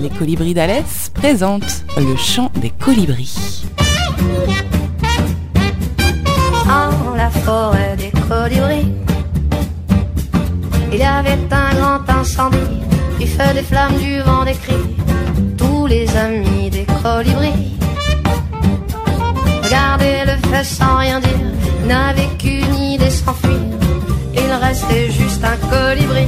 Les Colibris d'Alès présentent le chant des colibris. En la forêt des colibris, il y avait un grand incendie, du feu, des flammes, du vent, des cris. Tous les amis des colibris regardaient le feu sans rien dire, n'avaient qu'une idée, s'enfuir. Il restait juste un colibri,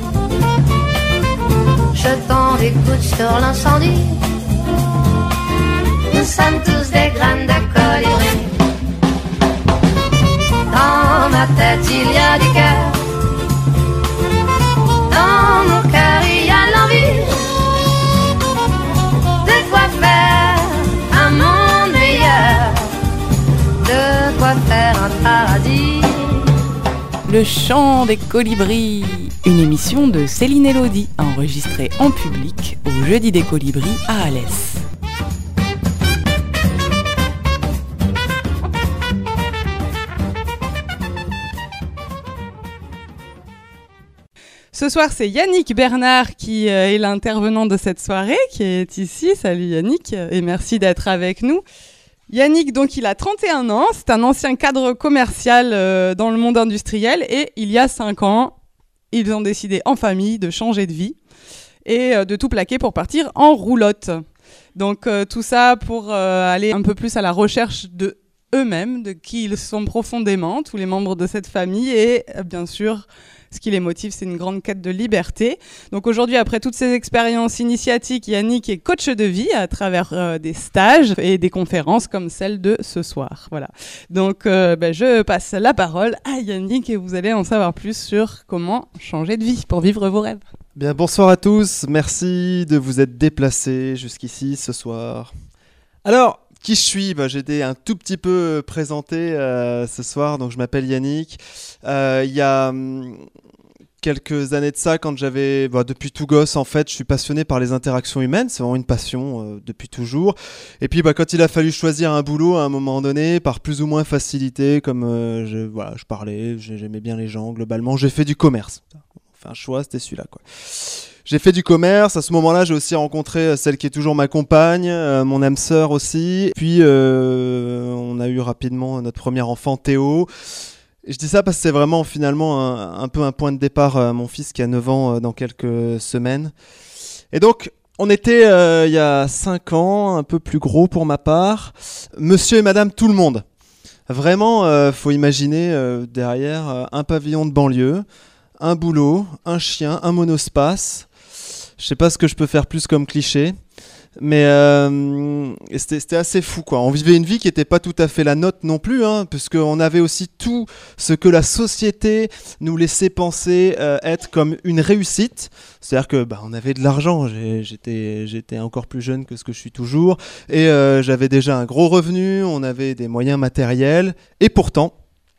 jetant des gouttes sur l'incendie. Nous sommes tous des graines de colibri. Dans ma tête il y a du cœur, dans mon cœur il y a l'envie de quoi faire un monde meilleur, de quoi faire un paradis. Le chant des colibris, une émission de Céline Elodie, enregistrée en public au Jeudi des Colibris à Alès. Ce soir, c'est Yannick Bernard qui est l'intervenant de cette soirée, qui est ici. Salut Yannick, et merci d'être avec nous. Yannick, donc, il a 31 ans, c'est un ancien cadre commercial dans le monde industriel, et il y a 5 ans, ils ont décidé en famille de changer de vie et de tout plaquer pour partir en roulotte. Donc tout ça pour aller un peu plus à la recherche de eux-mêmes, de qui ils sont profondément, tous les membres de cette famille, et bien sûr, ce qui les motive, c'est une grande quête de liberté. Donc aujourd'hui, après toutes ces expériences initiatiques, Yannick est coach de vie à travers des stages et des conférences comme celle de ce soir. Voilà. Donc je passe la parole à Yannick et vous allez en savoir plus sur comment changer de vie pour vivre vos rêves. Bien, bonsoir à tous. Merci de vous être déplacés jusqu'ici ce soir. Alors, qui je suis ? J'ai été un tout petit peu présenté ce soir, donc je m'appelle Yannick. Il y a quelques années de ça, quand j'avais, depuis tout gosse en fait, je suis passionné par les interactions humaines, c'est vraiment une passion depuis toujours. Et puis quand il a fallu choisir un boulot à un moment donné, par plus ou moins facilité, comme je parlais, j'aimais bien les gens, globalement, j'ai fait du commerce. Enfin, un choix, c'était celui-là, quoi. J'ai fait du commerce. À ce moment-là, j'ai aussi rencontré celle qui est toujours ma compagne, mon âme sœur aussi. Puis, on a eu rapidement notre premier enfant, Théo. Et je dis ça parce que c'est vraiment finalement un peu un point de départ. Mon fils qui a 9 ans dans quelques semaines. Et donc, on était il y a 5 ans, un peu plus gros pour ma part. Monsieur et madame tout le monde. Vraiment, faut imaginer derrière un pavillon de banlieue, un boulot, un chien, un monospace. Je sais pas ce que je peux faire plus comme cliché, mais c'était assez fou, quoi. On vivait une vie qui était pas tout à fait la nôtre non plus, parce qu'on avait aussi tout ce que la société nous laissait penser être comme une réussite. C'est-à-dire que on avait de l'argent. J'étais encore plus jeune que ce que je suis toujours, et j'avais déjà un gros revenu. On avait des moyens matériels, et pourtant,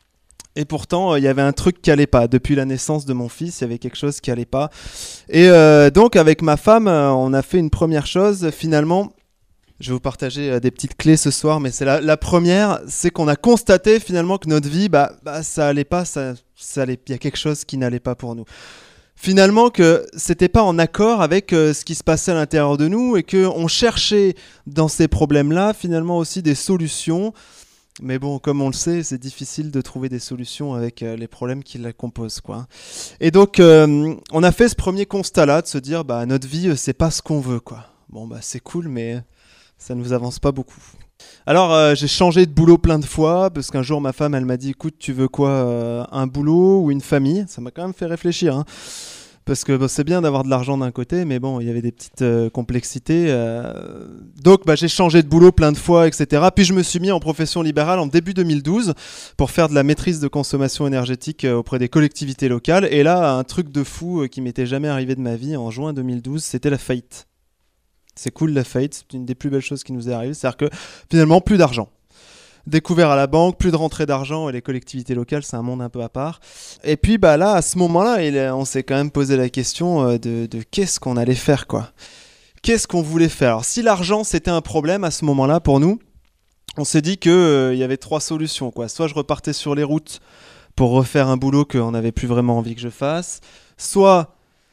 il y avait un truc qui allait pas. Depuis la naissance de mon fils, il y avait quelque chose qui allait pas. Et donc, avec ma femme, on a fait une première chose. Finalement, je vais vous partager des petites clés ce soir, mais c'est la première, c'est qu'on a constaté finalement que notre vie, ça allait pas, ça allait. Il y a quelque chose qui n'allait pas pour nous. Finalement, que c'était pas en accord avec ce qui se passait à l'intérieur de nous, et que on cherchait dans ces problèmes-là finalement aussi des solutions. Mais bon, comme on le sait, c'est difficile de trouver des solutions avec les problèmes qui la composent, quoi. Et donc, on a fait ce premier constat-là, de se dire, notre vie, c'est pas ce qu'on veut, quoi. Bon, c'est cool, mais ça ne nous avance pas beaucoup. Alors, j'ai changé de boulot plein de fois, parce qu'un jour, ma femme, elle m'a dit, écoute, tu veux quoi, un boulot ou une famille ? Ça m'a quand même fait réfléchir, parce que c'est bien d'avoir de l'argent d'un côté, mais bon, il y avait des petites complexités. Donc, j'ai changé de boulot plein de fois, etc. Puis, je me suis mis en profession libérale en début 2012 pour faire de la maîtrise de consommation énergétique auprès des collectivités locales. Et là, un truc de fou qui m'était jamais arrivé de ma vie en juin 2012, c'était la faillite. C'est cool, la faillite, c'est une des plus belles choses qui nous est arrivée. C'est-à-dire que finalement, plus d'argent. Découvert à la banque, plus de rentrée d'argent, et les collectivités locales, c'est un monde un peu à part. Et puis là, à ce moment-là, on s'est quand même posé la question de qu'est-ce qu'on allait faire, quoi. Qu'est-ce qu'on voulait faire ? Alors, si l'argent, c'était un problème à ce moment-là pour nous, on s'est dit qu'il y avait 3 solutions, quoi. Soit je repartais sur les routes pour refaire un boulot qu'on n'avait plus vraiment envie que je fasse, soit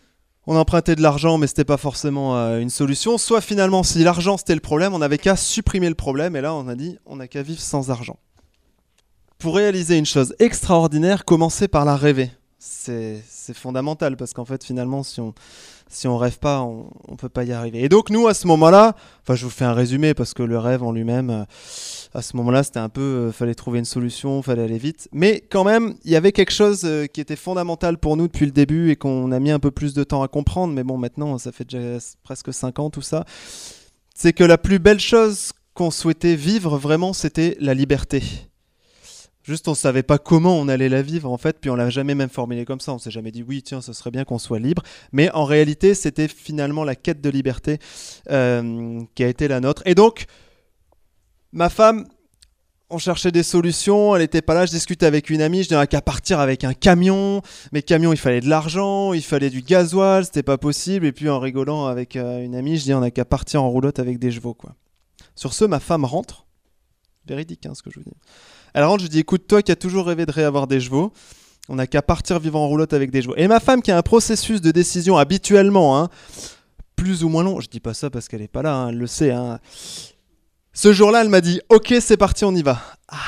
on empruntait de l'argent, mais c'était pas forcément une solution. Soit finalement, si l'argent c'était le problème, on n'avait qu'à supprimer le problème. Et là, on a dit, on n'a qu'à vivre sans argent. Pour réaliser une chose extraordinaire, commencez par la rêver. C'est fondamental parce qu'en fait, finalement, si on rêve pas, on peut pas y arriver. Et donc nous, à ce moment-là, enfin, je vous fais un résumé parce que le rêve en lui-même, à ce moment-là, c'était un peu, fallait trouver une solution, fallait aller vite. Mais quand même, il y avait quelque chose qui était fondamental pour nous depuis le début et qu'on a mis un peu plus de temps à comprendre. Mais bon, maintenant, ça fait déjà presque 5 ans tout ça. C'est que la plus belle chose qu'on souhaitait vivre vraiment, c'était la liberté. Juste, on ne savait pas comment on allait la vivre, en fait, puis on l'a jamais même formulé comme ça. On s'est jamais dit, oui, tiens, ce serait bien qu'on soit libre. Mais en réalité, c'était finalement la quête de liberté qui a été la nôtre. Et donc, ma femme, on cherchait des solutions, elle n'était pas là. Je discutais avec une amie, je disais, on n'a qu'à partir avec un camion. Mais camion, il fallait de l'argent, il fallait du gasoil, c'était pas possible. Et puis, en rigolant avec une amie, je dis, on n'a qu'à partir en roulotte avec des chevaux, quoi. Sur ce, ma femme rentre. Véridique, hein, ce que je vous dis. Elle rentre, je dis, écoute, toi qui as toujours rêvé de réavoir des chevaux, on n'a qu'à partir vivre en roulotte avec des chevaux. Et ma femme qui a un processus de décision habituellement, hein, plus ou moins long, je dis pas ça parce qu'elle n'est pas là, hein, elle le sait. Hein. Ce jour-là, elle m'a dit, ok, c'est parti, on y va.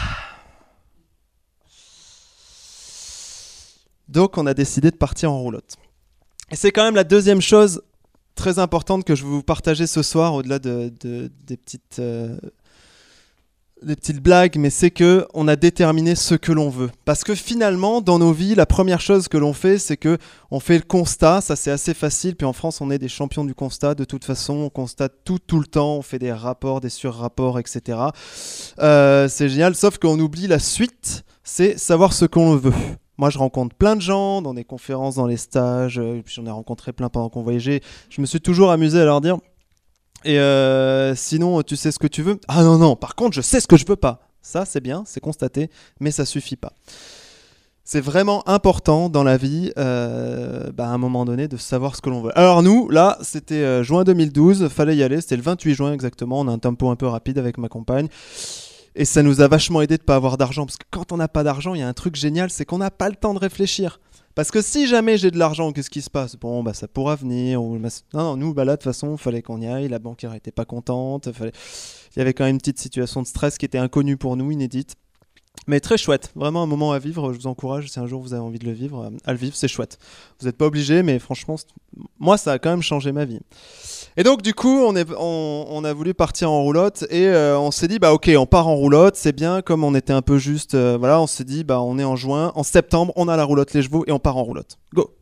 Donc, on a décidé de partir en roulotte. Et c'est quand même la deuxième chose très importante que je vais vous partager ce soir, au-delà des petites blagues, mais c'est que on a déterminé ce que l'on veut. Parce que finalement, dans nos vies, la première chose que l'on fait, c'est que on fait le constat. Ça, c'est assez facile. Puis en France, on est des champions du constat. De toute façon, on constate tout le temps. On fait des rapports, des sur-rapports, etc. C'est génial. Sauf qu'on oublie la suite. C'est savoir ce qu'on veut. Moi, je rencontre plein de gens dans des conférences, dans les stages. Puis j'en ai rencontré plein pendant qu'on voyageait. Je me suis toujours amusé à leur dire. Et sinon, tu sais ce que tu veux ? Ah non, par contre, je sais ce que je veux pas. Ça, c'est bien, c'est constaté, mais ça suffit pas. C'est vraiment important dans la vie, à un moment donné, de savoir ce que l'on veut. Alors nous, là, c'était juin 2012, fallait y aller, c'était le 28 juin exactement, on a un tempo un peu rapide avec ma compagne. Et ça nous a vachement aidé de ne pas avoir d'argent, parce que quand on n'a pas d'argent, il y a un truc génial, c'est qu'on n'a pas le temps de réfléchir. Parce que si jamais j'ai de l'argent, qu'est-ce qui se passe ? Bon, ça pourra venir. Non, nous, là, de toute façon, il fallait qu'on y aille. La banquière n'était pas contente. Il y avait quand même une petite situation de stress qui était inconnue pour nous, inédite. Mais très chouette. Vraiment un moment à vivre. Je vous encourage, si un jour vous avez envie de le vivre, à le vivre. C'est chouette. Vous n'êtes pas obligé, mais franchement, moi, ça a quand même changé ma vie. Et donc, du coup, on a voulu partir en roulotte et on s'est dit, ok, on part en roulotte, c'est bien. Comme on était un peu juste, on s'est dit, on est en juin, en septembre, on a la roulotte les chevaux et on part en roulotte. Go!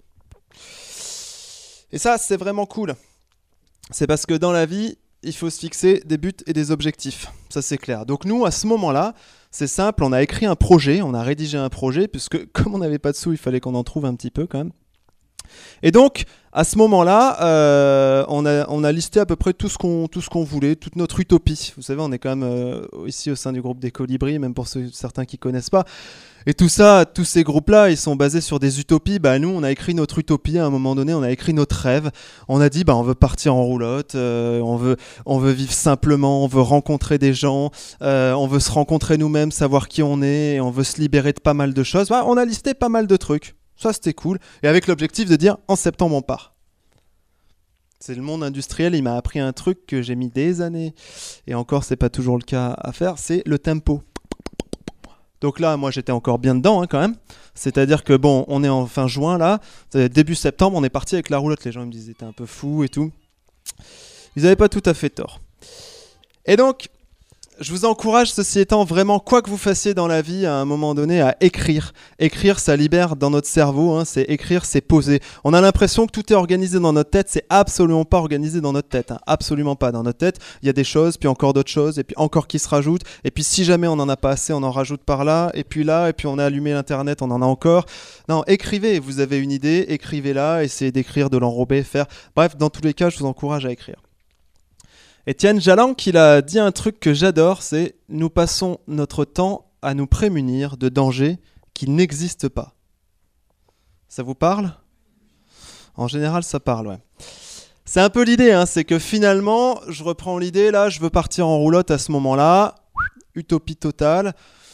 Et ça, c'est vraiment cool. C'est parce que dans la vie, il faut se fixer des buts et des objectifs. Ça, c'est clair. Donc nous, à ce moment-là, c'est simple, on a écrit un projet, on a rédigé un projet, puisque comme on n'avait pas de sous, il fallait qu'on en trouve un petit peu quand même. Et donc, à ce moment-là, on a listé à peu près tout ce qu'on voulait, toute notre utopie. Vous savez, on est quand même ici au sein du groupe des Colibris, même pour certains qui ne connaissent pas. Et tout ça, tous ces groupes-là, ils sont basés sur des utopies. Nous, on a écrit notre utopie à un moment donné, on a écrit notre rêve. On a dit, on veut partir en roulotte, on veut vivre simplement, on veut rencontrer des gens, on veut se rencontrer nous-mêmes, savoir qui on est, et on veut se libérer de pas mal de choses. On a listé pas mal de trucs. Ça, c'était cool. Et avec l'objectif de dire, en septembre, on part. C'est le monde industriel, il m'a appris un truc que j'ai mis des années, et encore, c'est pas toujours le cas à faire, c'est le tempo. Donc là, moi, j'étais encore bien dedans, quand même. C'est-à-dire que, on est en fin juin, là. Début septembre, on est parti avec la roulotte. Les gens me disaient, t'es un peu fou et tout. Ils n'avaient pas tout à fait tort. Et donc, je vous encourage, ceci étant, vraiment, quoi que vous fassiez dans la vie, à un moment donné, à écrire. Écrire, ça libère dans notre cerveau, c'est écrire, c'est poser. On a l'impression que tout est organisé dans notre tête, c'est absolument pas organisé dans notre tête, absolument pas. Dans notre tête, il y a des choses, puis encore d'autres choses, et puis encore qui se rajoutent, et puis si jamais on n'en a pas assez, on en rajoute par là, et puis on a allumé l'internet, on en a encore. Non, écrivez, vous avez une idée, écrivez-la, essayez d'écrire, de l'enrober, faire. Bref, dans tous les cas, je vous encourage à écrire. Étienne Jalland, il a dit un truc que j'adore, c'est « Nous passons notre temps à nous prémunir de dangers qui n'existent pas ». Ça vous parle ? En général, ça parle, ouais. C'est un peu l'idée, c'est que finalement, je reprends l'idée, là, je veux partir en roulotte à ce moment-là, utopie totale.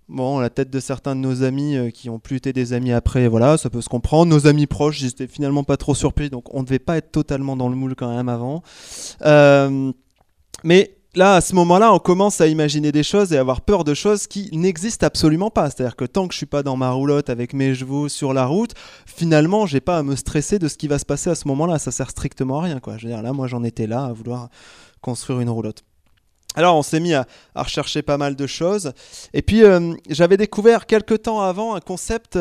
Bon, la tête de certains de nos amis qui ont plus été des amis après, voilà, ça peut se comprendre. Nos amis proches, ils étaient finalement pas trop surpris, donc on ne devait pas être totalement dans le moule quand même avant. Mais là, à ce moment-là, on commence à imaginer des choses et à avoir peur de choses qui n'existent absolument pas. C'est-à-dire que tant que je suis pas dans ma roulotte avec mes chevaux sur la route, finalement, j'ai pas à me stresser de ce qui va se passer à ce moment-là. Ça sert strictement à rien, quoi. Je veux dire, là, moi, j'en étais là à vouloir construire une roulotte. Alors on s'est mis à rechercher pas mal de choses. Et puis j'avais découvert quelques temps avant un concept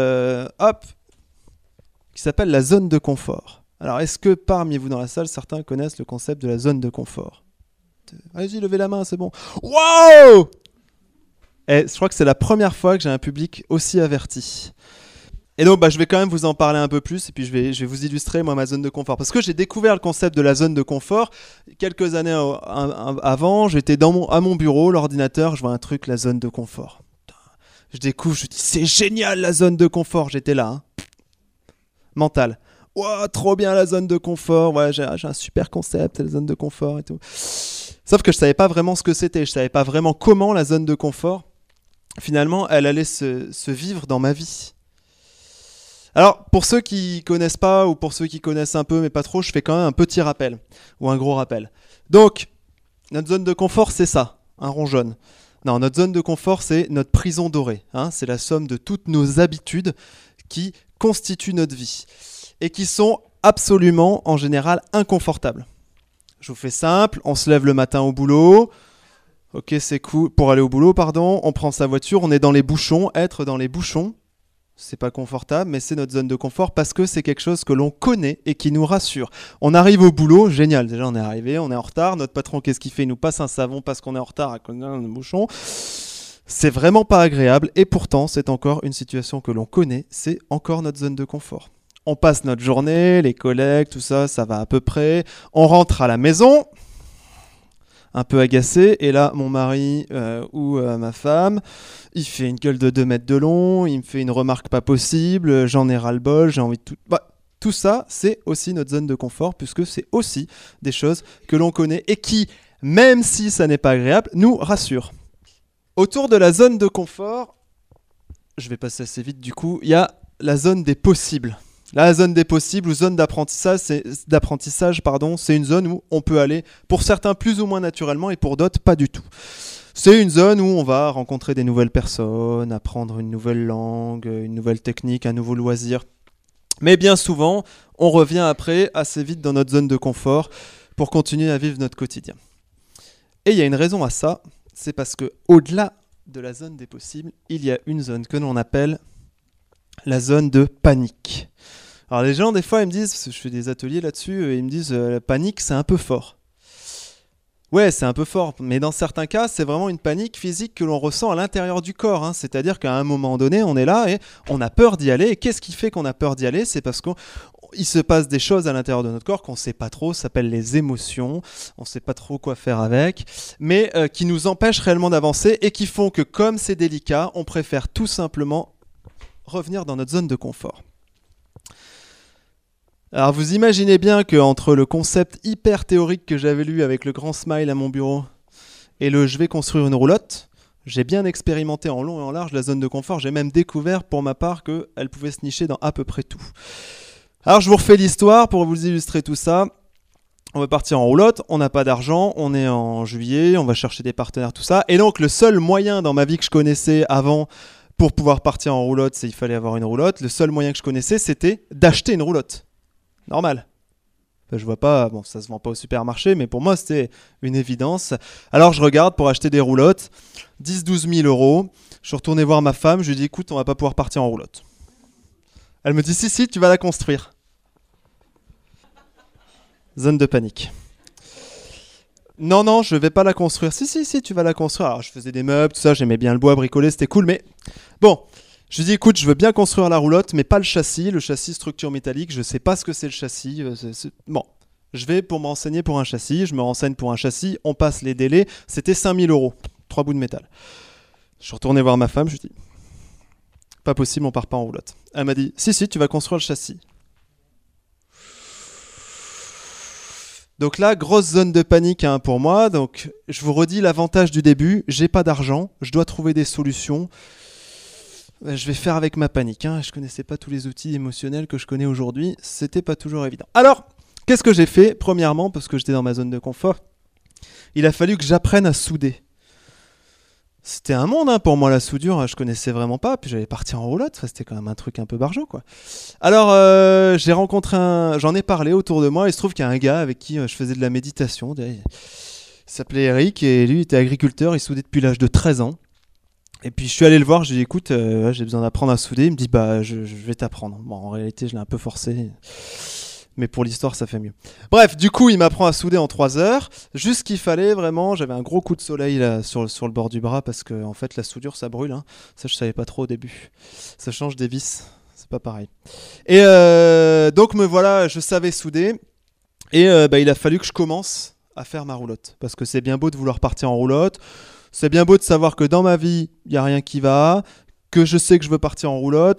qui s'appelle la zone de confort. Alors est-ce que parmi vous dans la salle, certains connaissent le concept de la zone de confort? Allez-y, levez la main, c'est bon. Wow! Et je crois que c'est la première fois que j'ai un public aussi averti. Et donc, je vais quand même vous en parler un peu plus et puis je vais vous illustrer, moi, ma zone de confort. Parce que j'ai découvert le concept de la zone de confort quelques années avant. J'étais à mon bureau, l'ordinateur, je vois un truc, la zone de confort. Je découvre, je dis, c'est génial la zone de confort. J'étais là, hein. Mental. Wow, trop bien la zone de confort. Ouais, j'ai un super concept, la zone de confort et tout. Sauf que je savais pas vraiment ce que c'était. Je savais pas vraiment comment la zone de confort, finalement, elle allait se vivre dans ma vie. Alors, pour ceux qui connaissent pas ou pour ceux qui connaissent un peu mais pas trop, je fais quand même un petit rappel ou un gros rappel. Donc, notre zone de confort, c'est ça, un rond jaune. Non, notre zone de confort, c'est notre prison dorée. Hein, c'est la somme de toutes nos habitudes qui constituent notre vie et qui sont absolument, en général, inconfortables. Je vous fais simple, on se lève le matin au boulot. Ok, c'est cool. Pour aller au boulot, pardon, on prend sa voiture, on est dans les bouchons. Être dans les bouchons, c'est pas confortable, mais c'est notre zone de confort parce que c'est quelque chose que l'on connaît et qui nous rassure. On arrive au boulot, génial, déjà on est arrivé, on est en retard, notre patron qu'est-ce qu'il fait? Il nous passe un savon parce qu'on est en retard à cause d'un bouchon. C'est vraiment pas agréable et pourtant c'est encore une situation que l'on connaît, c'est encore notre zone de confort. On passe notre journée, les collègues, tout ça, ça va à peu près. On rentre à la maison, un peu agacé, et là mon mari ou ma femme, il fait une gueule de 2 mètres de long, il me fait une remarque pas possible, j'en ai ras-le-bol, j'ai envie de tout... tout ça, c'est aussi notre zone de confort, puisque c'est aussi des choses que l'on connaît et qui, même si ça n'est pas agréable, nous rassurent. Autour de la zone de confort, je vais passer assez vite du coup, il y a la zone des possibles. La zone des possibles ou zone d'apprentissage, c'est une zone où on peut aller, pour certains plus ou moins naturellement et pour d'autres pas du tout. C'est une zone où on va rencontrer des nouvelles personnes, apprendre une nouvelle langue, une nouvelle technique, un nouveau loisir. Mais bien souvent, on revient après assez vite dans notre zone de confort pour continuer à vivre notre quotidien. Et il y a une raison à ça, c'est parce que au-delà de la zone des possibles, il y a une zone que l'on appelle la zone de panique. Alors les gens, des fois, ils me disent, parce que je fais des ateliers là-dessus, ils me disent la panique, c'est un peu fort. Ouais, c'est un peu fort, mais dans certains cas, c'est vraiment une panique physique que l'on ressent à l'intérieur du corps. Hein. C'est-à-dire qu'à un moment donné, on est là et on a peur d'y aller. Et qu'est-ce qui fait qu'on a peur d'y aller? C'est parce qu'il se passe des choses à l'intérieur de notre corps qu'on ne sait pas trop, ça s'appelle les émotions, on ne sait pas trop quoi faire avec, mais qui nous empêchent réellement d'avancer et qui font que, comme c'est délicat, on préfère tout simplement revenir dans notre zone de confort. Alors vous imaginez bien qu'entre le concept hyper théorique que j'avais lu avec le grand smile à mon bureau et le je vais construire une roulotte, j'ai bien expérimenté en long et en large la zone de confort. J'ai même découvert pour ma part qu'elle pouvait se nicher dans à peu près tout. Alors je vous refais l'histoire pour vous illustrer tout ça. On va partir en roulotte, on n'a pas d'argent, on est en juillet, on va chercher des partenaires, tout ça. Et donc le seul moyen dans ma vie que je connaissais avant pour pouvoir partir en roulotte, c'est qu'il fallait avoir une roulotte. Le seul moyen que je connaissais, c'était d'acheter une roulotte. Normal. Enfin, je vois pas, bon, ça se vend pas au supermarché, mais pour moi, c'était une évidence. Alors, je regarde pour acheter des roulottes, 10-12 000 euros. Je suis retourné voir ma femme, je lui ai dit, écoute, on va pas pouvoir partir en roulotte. Elle me dit, si, tu vas la construire. Zone de panique. Non, je vais pas la construire. Si, tu vas la construire. Alors, je faisais des meubles, tout ça, j'aimais bien le bois, bricoler, c'était cool, mais bon... Je lui dis, écoute, je veux bien construire la roulotte, mais pas le châssis structure métallique, je sais pas ce que c'est le châssis. Bon, je vais pour m'enseigner pour un châssis, je me renseigne pour un châssis, on passe les délais, c'était 5 000 euros, 3 bouts de métal. Je suis retourné voir ma femme, je lui dis, pas possible, on part pas en roulotte. Elle m'a dit, si, tu vas construire le châssis. Donc là, grosse zone de panique pour moi. Donc je vous redis l'avantage du début, j'ai pas d'argent, je dois trouver des solutions. Je vais faire avec ma panique. Je connaissais pas tous les outils émotionnels que je connais aujourd'hui, c'était pas toujours évident. Alors, qu'est-ce que j'ai fait? Premièrement, parce que j'étais dans ma zone de confort, il a fallu que j'apprenne à souder. C'était un monde pour moi, la soudure, je connaissais vraiment pas, puis j'allais partir en roulotte, c'était quand même un truc un peu barjot, quoi. Alors j'ai rencontré j'en ai parlé autour de moi, il se trouve qu'il y a un gars avec qui je faisais de la méditation, il s'appelait Eric, et lui il était agriculteur, il soudait depuis l'âge de 13 ans. Et puis je suis allé le voir, je lui ai dit écoute, j'ai besoin d'apprendre à souder, il me dit je vais t'apprendre. Bon, en réalité je l'ai un peu forcé, mais pour l'histoire ça fait mieux. Bref, du coup il m'apprend à souder en 3 heures, juste ce qu'il fallait vraiment. J'avais un gros coup de soleil là, sur le bord du bras, parce que en fait la soudure ça brûle, ça je savais pas trop au début, ça change des vis, c'est pas pareil. Et donc me voilà, je savais souder, et il a fallu que je commence à faire ma roulotte, parce que c'est bien beau de vouloir partir en roulotte, c'est bien beau de savoir que dans ma vie il n'y a rien qui va, que je sais que je veux partir en roulotte,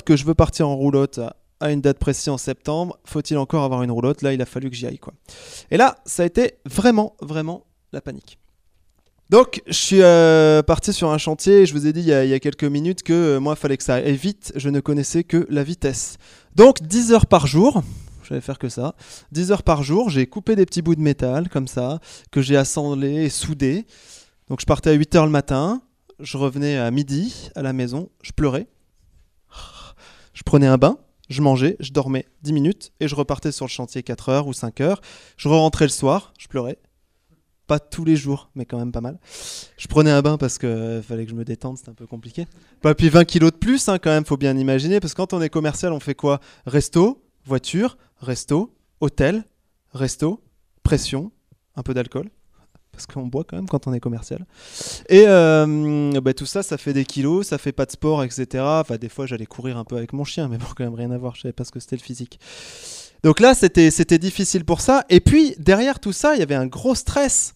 à une date précise en septembre, faut-il encore avoir une roulotte? Là, il a fallu que j'y aille, quoi. Et là, ça a été vraiment, vraiment la panique. Donc, je suis parti sur un chantier, et je vous ai dit il y a quelques minutes que moi, il fallait que ça aille vite, je ne connaissais que la vitesse. Donc, 10 heures par jour, je vais faire que ça, 10 heures par jour, j'ai coupé des petits bouts de métal, comme ça, que j'ai assemblés et soudés. Donc, je partais à 8 heures le matin, je revenais à midi à la maison, je pleurais, je prenais un bain, je mangeais, je dormais 10 minutes et je repartais sur le chantier 4 heures ou 5 heures. Je rentrais le soir, je pleurais. Pas tous les jours, mais quand même pas mal. Je prenais un bain parce qu'il fallait que je me détende, c'était un peu compliqué. Et puis 20 kilos de plus, quand même, faut bien imaginer. Parce que quand on est commercial, on fait quoi? Resto, voiture, resto, hôtel, resto, pression, un peu d'alcool. Parce qu'on boit quand même quand on est commercial. Et tout ça, ça fait des kilos, ça fait pas de sport, etc. Enfin, des fois, j'allais courir un peu avec mon chien, mais bon, quand même rien à voir, je savais pas ce que c'était le physique. Donc là, c'était difficile pour ça. Et puis, derrière tout ça, il y avait un gros stress.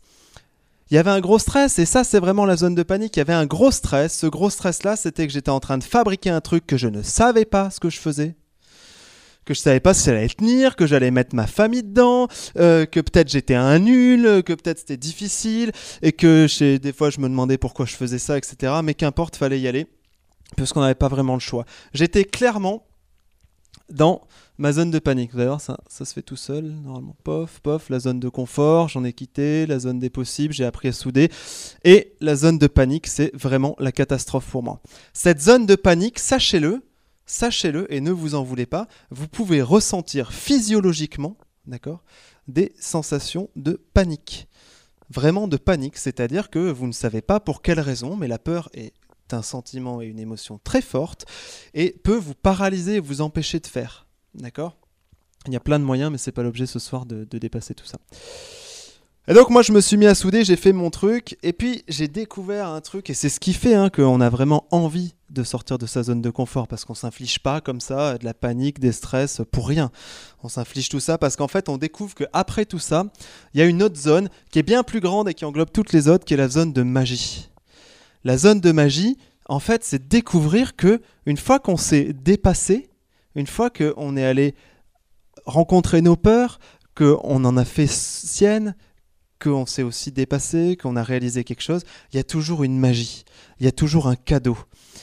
Et ça, c'est vraiment la zone de panique. Il y avait un gros stress. Ce gros stress-là, c'était que j'étais en train de fabriquer un truc que je ne savais pas ce que je faisais. Que je savais pas si ça allait tenir, que j'allais mettre ma famille dedans, que peut-être j'étais un nul, que peut-être c'était difficile, et que des fois je me demandais pourquoi je faisais ça, etc. Mais qu'importe, fallait y aller, parce qu'on n'avait pas vraiment le choix. J'étais clairement dans ma zone de panique. Vous allez voir, ça se fait tout seul, normalement. Pof, la zone de confort, j'en ai quitté, la zone des possibles, j'ai appris à souder. Et la zone de panique, c'est vraiment la catastrophe pour moi. Cette zone de panique, sachez-le, et ne vous en voulez pas, vous pouvez ressentir physiologiquement, d'accord, des sensations de panique. Vraiment de panique, c'est-à-dire que vous ne savez pas pour quelle raison, mais la peur est un sentiment et une émotion très forte et peut vous paralyser et vous empêcher de faire. D'accord ? Il y a plein de moyens, mais ce n'est pas l'objet ce soir de dépasser tout ça. Et donc moi je me suis mis à souder, j'ai fait mon truc, et puis j'ai découvert un truc, et c'est ce qui fait qu'on a vraiment envie de sortir de sa zone de confort, parce qu'on ne s'inflige pas comme ça de la panique, des stress, pour rien. On s'inflige tout ça parce qu'en fait on découvre qu'après tout ça, il y a une autre zone qui est bien plus grande et qui englobe toutes les autres, qui est la zone de magie. La zone de magie, en fait, c'est découvrir que une fois qu'on s'est dépassé, une fois qu'on est allé rencontrer nos peurs, qu'on en a fait sienne, qu'on s'est aussi dépassé, qu'on a réalisé quelque chose, il y a toujours une magie, il y a toujours un cadeau.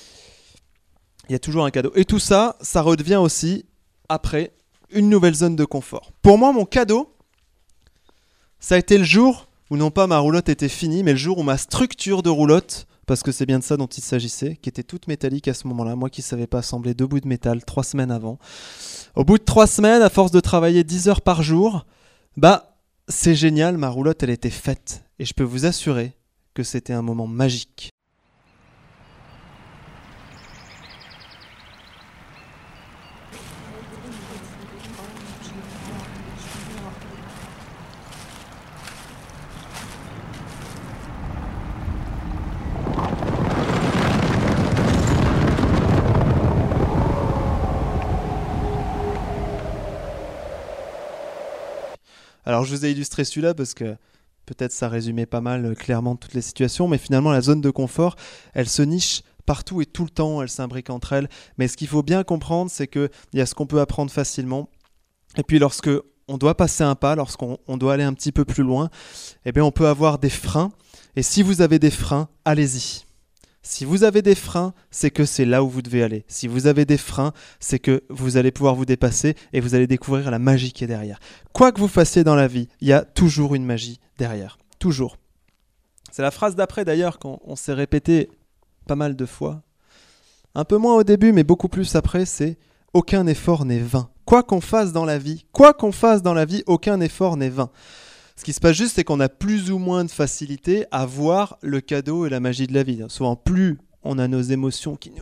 Et tout ça, ça redevient aussi, après, une nouvelle zone de confort. Pour moi, mon cadeau, ça a été le jour où non pas ma roulotte était finie, mais le jour où ma structure de roulotte, parce que c'est bien de ça dont il s'agissait, qui était toute métallique à ce moment-là, moi qui ne savais pas assembler 2 bouts de métal 3 semaines avant. Au bout de 3 semaines, à force de travailler 10 heures par jour, c'est génial, ma roulotte, elle était faite. Et je peux vous assurer que c'était un moment magique. Alors je vous ai illustré celui-là parce que peut-être ça résumait pas mal clairement toutes les situations, mais finalement la zone de confort, elle se niche partout et tout le temps, elle s'imbrique entre elles. Mais ce qu'il faut bien comprendre, c'est qu'il y a ce qu'on peut apprendre facilement, et puis lorsque on doit passer un pas, lorsqu'on doit aller un petit peu plus loin, eh bien, on peut avoir des freins. Et si vous avez des freins, allez-y. Si vous avez des freins, c'est que c'est là où vous devez aller. Si vous avez des freins, c'est que vous allez pouvoir vous dépasser et vous allez découvrir la magie qui est derrière. Quoi que vous fassiez dans la vie, il y a toujours une magie derrière. Toujours. C'est la phrase d'après d'ailleurs qu'on s'est répété pas mal de fois. Un peu moins au début, mais beaucoup plus après, c'est « Aucun effort n'est vain ». Quoi qu'on fasse dans la vie, aucun effort n'est vain. Ce qui se passe juste, c'est qu'on a plus ou moins de facilité à voir le cadeau et la magie de la vie. Souvent, plus on a nos émotions qui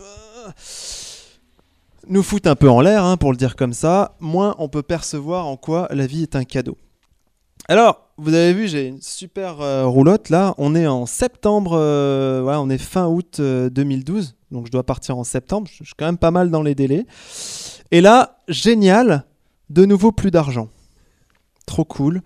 nous foutent un peu en l'air, pour le dire comme ça, moins on peut percevoir en quoi la vie est un cadeau. Alors, vous avez vu, j'ai une super roulotte là. On est en septembre, on est fin août 2012, donc je dois partir en septembre. Je suis quand même pas mal dans les délais. Et là, génial, de nouveau plus d'argent. Trop cool.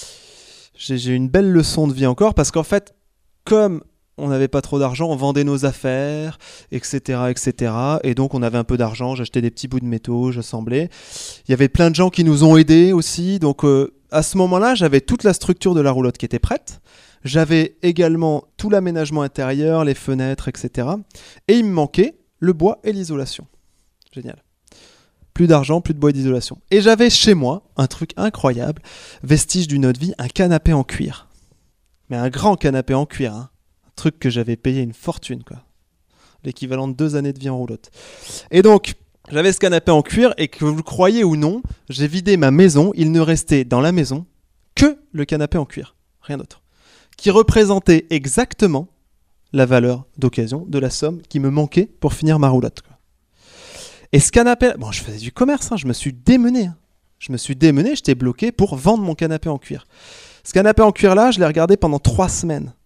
J'ai une belle leçon de vie encore parce qu'en fait, comme on n'avait pas trop d'argent, on vendait nos affaires, etc., etc. Et donc, on avait un peu d'argent, j'achetais des petits bouts de métaux, j'assemblais. Il y avait plein de gens qui nous ont aidés aussi. Donc, à ce moment-là, j'avais toute la structure de la roulotte qui était prête. J'avais également tout l'aménagement intérieur, les fenêtres, etc. Et il me manquait le bois et l'isolation. Génial. Plus d'argent, plus de bois et d'isolation. Et j'avais chez moi un truc incroyable, vestige d'une autre vie, un canapé en cuir. Mais un grand canapé en cuir, Un truc que j'avais payé une fortune, quoi. L'équivalent de 2 années de vie en roulotte. Et donc, j'avais ce canapé en cuir et que vous le croyez ou non, j'ai vidé ma maison. Il ne restait dans la maison que le canapé en cuir, rien d'autre. Qui représentait exactement la valeur d'occasion de la somme qui me manquait pour finir ma roulotte, quoi. Et ce canapé, je faisais du commerce, je me suis démené. J'étais bloqué pour vendre mon canapé en cuir. Ce canapé en cuir-là, je l'ai regardé pendant 3 semaines.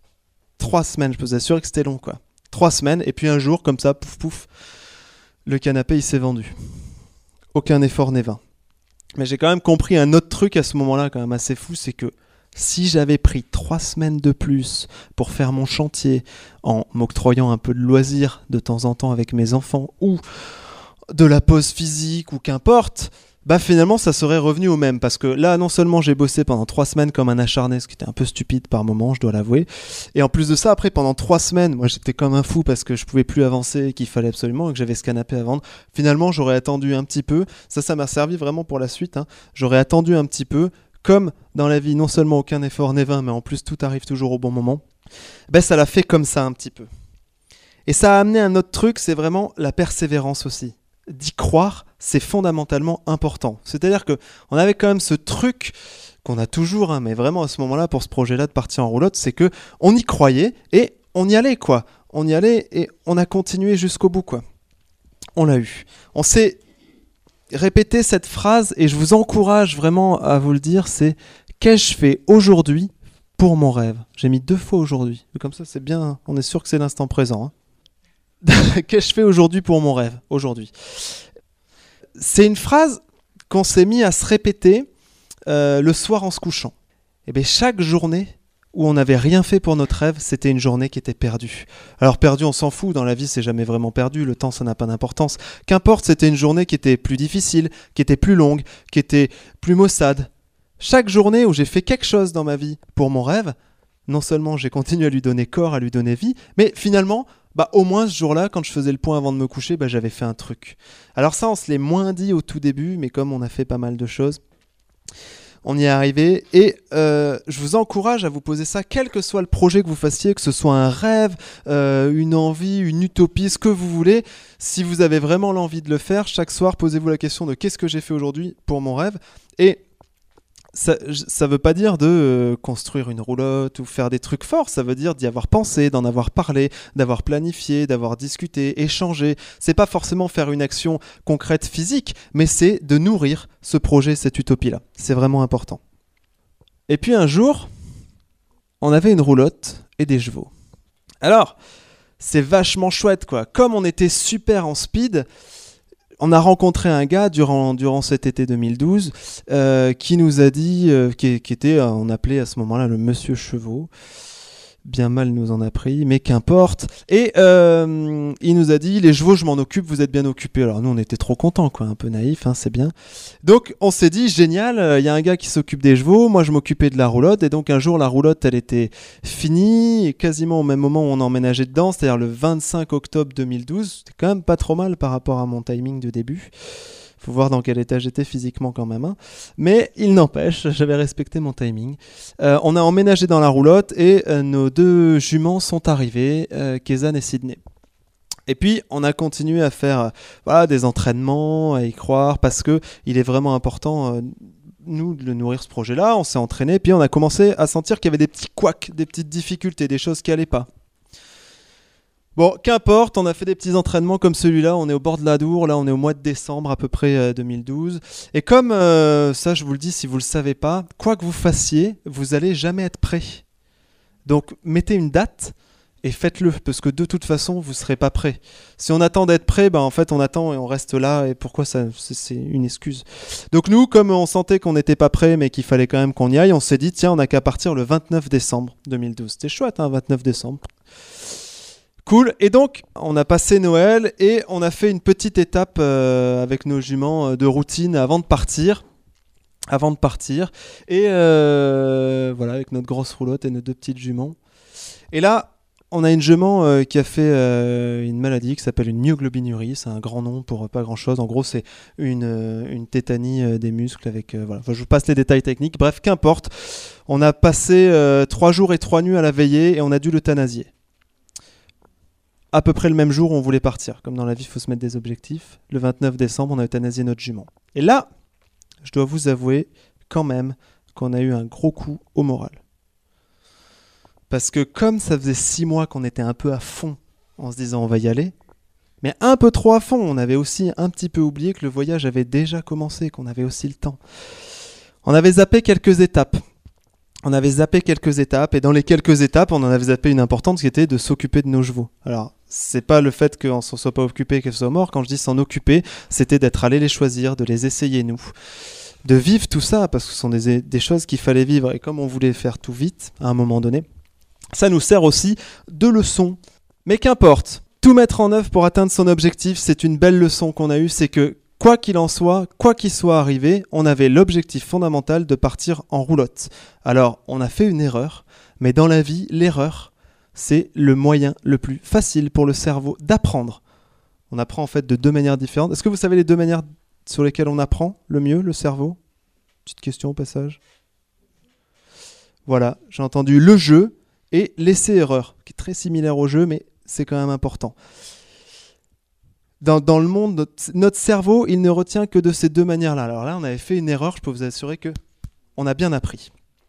3 semaines, je peux vous assurer que c'était long, quoi. 3 semaines, et puis un jour, comme ça, pouf, pouf, le canapé, il s'est vendu. Aucun effort n'est vain. Mais j'ai quand même compris un autre truc à ce moment-là, quand même assez fou, c'est que si j'avais pris 3 semaines de plus pour faire mon chantier, en m'octroyant un peu de loisirs de temps en temps avec mes enfants, ou de la pause physique ou qu'importe, finalement ça serait revenu au même, parce que là non seulement j'ai bossé pendant 3 semaines comme un acharné, ce qui était un peu stupide par moment, je dois l'avouer, et en plus de ça, après pendant 3 semaines, moi j'étais comme un fou parce que je pouvais plus avancer, qu'il fallait absolument, et que j'avais ce canapé à vendre. Finalement j'aurais attendu un petit peu, ça m'a servi vraiment pour la suite, J'aurais attendu un petit peu, comme dans la vie non seulement aucun effort n'est vain, mais en plus tout arrive toujours au bon moment, ça l'a fait comme ça un petit peu. Et ça a amené un autre truc, c'est vraiment la persévérance aussi. D'y croire, c'est fondamentalement important. C'est-à-dire qu'on avait quand même ce truc qu'on a toujours, mais vraiment à ce moment-là, pour ce projet-là de partir en roulotte, c'est qu'on y croyait et on y allait, quoi. On y allait et on a continué jusqu'au bout, quoi. On l'a eu. On s'est répété cette phrase et je vous encourage vraiment à vous le dire, c'est « Qu'ai-je fait aujourd'hui pour mon rêve ?» J'ai mis 2 fois aujourd'hui. Comme ça, c'est bien, on est sûr que c'est l'instant présent, Qu'ai-je fait aujourd'hui pour mon rêve, aujourd'hui ? C'est une phrase qu'on s'est mis à se répéter le soir en se couchant. Et bien chaque journée où on n'avait rien fait pour notre rêve, c'était une journée qui était perdue. Alors perdu, on s'en fout, dans la vie c'est jamais vraiment perdu, le temps ça n'a pas d'importance. Qu'importe, c'était une journée qui était plus difficile, qui était plus longue, qui était plus maussade. Chaque journée où j'ai fait quelque chose dans ma vie pour mon rêve, non seulement j'ai continué à lui donner corps, à lui donner vie, mais finalement, au moins ce jour-là, quand je faisais le point avant de me coucher, j'avais fait un truc. Alors ça, on se l'est moins dit au tout début, mais comme on a fait pas mal de choses, on y est arrivé. Et je vous encourage à vous poser ça, quel que soit le projet que vous fassiez, que ce soit un rêve, une envie, une utopie, ce que vous voulez. Si vous avez vraiment l'envie de le faire, chaque soir, posez-vous la question de qu'est-ce que j'ai fait aujourd'hui pour mon rêve. Et ça veut pas dire de construire une roulotte ou faire des trucs forts, ça veut dire d'y avoir pensé, d'en avoir parlé, d'avoir planifié, d'avoir discuté, échangé. C'est pas forcément faire une action concrète physique, mais c'est de nourrir ce projet, cette utopie-là. C'est vraiment important. Et puis un jour, on avait une roulotte et des chevaux. Alors, c'est vachement chouette, quoi. Comme on était super en speed, on a rencontré un gars durant cet été 2012 qui nous a dit, qui était, on appelait à ce moment-là le Monsieur Chevaux, bien mal nous en a pris, mais qu'importe. Et il nous a dit, les chevaux, je m'en occupe, vous êtes bien occupés. Alors nous, on était trop contents, quoi, un peu naïfs, hein, c'est bien. Donc on s'est dit, génial, il y a un gars qui s'occupe des chevaux, moi je m'occupais de la roulotte, et donc un jour la roulotte, elle était finie, et quasiment au même moment où on emménageait dedans, c'est-à-dire le 25 octobre 2012, c'était quand même pas trop mal par rapport à mon timing de début. Faut voir dans quel état j'étais physiquement quand même. Hein. Mais il n'empêche, j'avais respecté mon timing. On a emménagé dans la roulotte et nos 2 juments sont arrivés, Kézanne et Sydney. Et puis on a continué à faire des entraînements, à y croire, parce que il est vraiment important, nous, de le nourrir ce projet-là. On s'est entraîné, puis on a commencé à sentir qu'il y avait des petits couacs, des petites difficultés, des choses qui n'allaient pas. Bon, qu'importe, on a fait des petits entraînements comme celui-là, on est au bord de l'Adour, là on est au mois de décembre à peu près 2012. Et comme ça je vous le dis si vous ne le savez pas, quoi que vous fassiez, vous n'allez jamais être prêt. Donc mettez une date et faites-le, parce que de toute façon vous ne serez pas prêt. Si on attend d'être prêt, en fait on attend et on reste là, et pourquoi ça, c'est une excuse. Donc nous, comme on sentait qu'on n'était pas prêt mais qu'il fallait quand même qu'on y aille, on s'est dit tiens, on n'a qu'à partir le 29 décembre 2012. C'était chouette, 29 décembre. Cool, et donc on a passé Noël et on a fait une petite étape avec nos juments de routine avant de partir. Et voilà, avec notre grosse roulotte et nos 2 petites juments. Et là, on a une jument qui a fait une maladie qui s'appelle une myoglobinurie. C'est un grand nom pour pas grand chose. En gros, c'est une tétanie des muscles avec. Voilà. Enfin, je vous passe les détails techniques. Bref, qu'importe. On a passé 3 jours et 3 nuits à la veiller et on a dû l'euthanasier. À peu près le même jour où on voulait partir. Comme dans la vie, il faut se mettre des objectifs. Le 29 décembre, on a euthanasié notre jument. Et là, je dois vous avouer quand même qu'on a eu un gros coup au moral. Parce que comme ça faisait 6 mois qu'on était un peu à fond en se disant on va y aller, mais un peu trop à fond, on avait aussi un petit peu oublié que le voyage avait déjà commencé, qu'on avait aussi le temps. On avait zappé quelques étapes. Et dans les quelques étapes, on en avait zappé une importante qui était de s'occuper de nos chevaux. Alors, c'est pas le fait qu'on s'en soit pas occupé, qu'elles soient morts. Quand je dis s'en occuper, c'était d'être allé les choisir, de les essayer nous. De vivre tout ça, parce que ce sont des choses qu'il fallait vivre. Et comme on voulait faire tout vite, à un moment donné, ça nous sert aussi de leçon. Mais qu'importe, tout mettre en œuvre pour atteindre son objectif, c'est une belle leçon qu'on a eue, c'est que quoi qu'il en soit, quoi qu'il soit arrivé, on avait l'objectif fondamental de partir en roulotte. Alors, on a fait une erreur, mais dans la vie, l'erreur, c'est le moyen le plus facile pour le cerveau d'apprendre. On apprend en fait de 2 manières différentes. Est-ce que vous savez les 2 manières sur lesquelles on apprend le mieux, le cerveau ? Petite question au passage. Voilà, j'ai entendu le jeu et l'essai-erreur, qui est très similaire au jeu, mais c'est quand même important. Dans le monde, notre cerveau, il ne retient que de ces 2 manières-là. Alors là, on avait fait une erreur, je peux vous assurer qu'on a bien appris.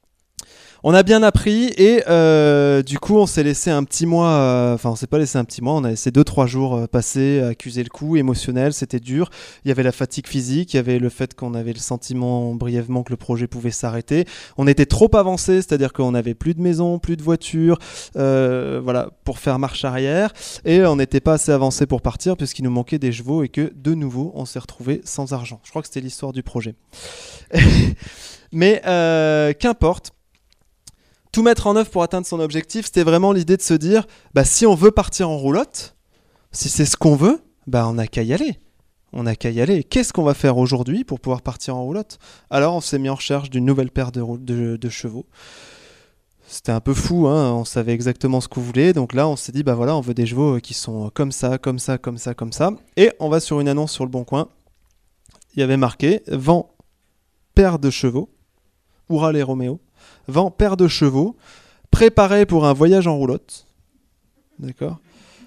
Et du coup, on s'est laissé un petit mois, on s'est pas laissé un petit mois, on a laissé 2-3 jours passer à accuser le coup, émotionnel, c'était dur. Il y avait la fatigue physique, il y avait le fait qu'on avait le sentiment brièvement que le projet pouvait s'arrêter. On était trop avancé, c'est-à-dire qu'on n'avait plus de maison, plus de voiture, pour faire marche arrière. Et on n'était pas assez avancé pour partir puisqu'il nous manquait des chevaux et que, de nouveau, on s'est retrouvé sans argent. Je crois que c'était l'histoire du projet. Mais qu'importe. Tout mettre en œuvre pour atteindre son objectif, c'était vraiment l'idée de se dire, si on veut partir en roulotte, si c'est ce qu'on veut, on n'a qu'à y aller. Qu'est-ce qu'on va faire aujourd'hui pour pouvoir partir en roulotte ? Alors on s'est mis en recherche d'une nouvelle paire de chevaux. C'était un peu fou, on savait exactement ce qu'on voulait. Donc là, on s'est dit, on veut des chevaux qui sont comme ça. Et on va sur une annonce sur le Bon Coin. Il y avait marqué, vend paire de chevaux, Oural et Roméo. Vend paire de chevaux, préparé pour un voyage en roulotte. D'accord.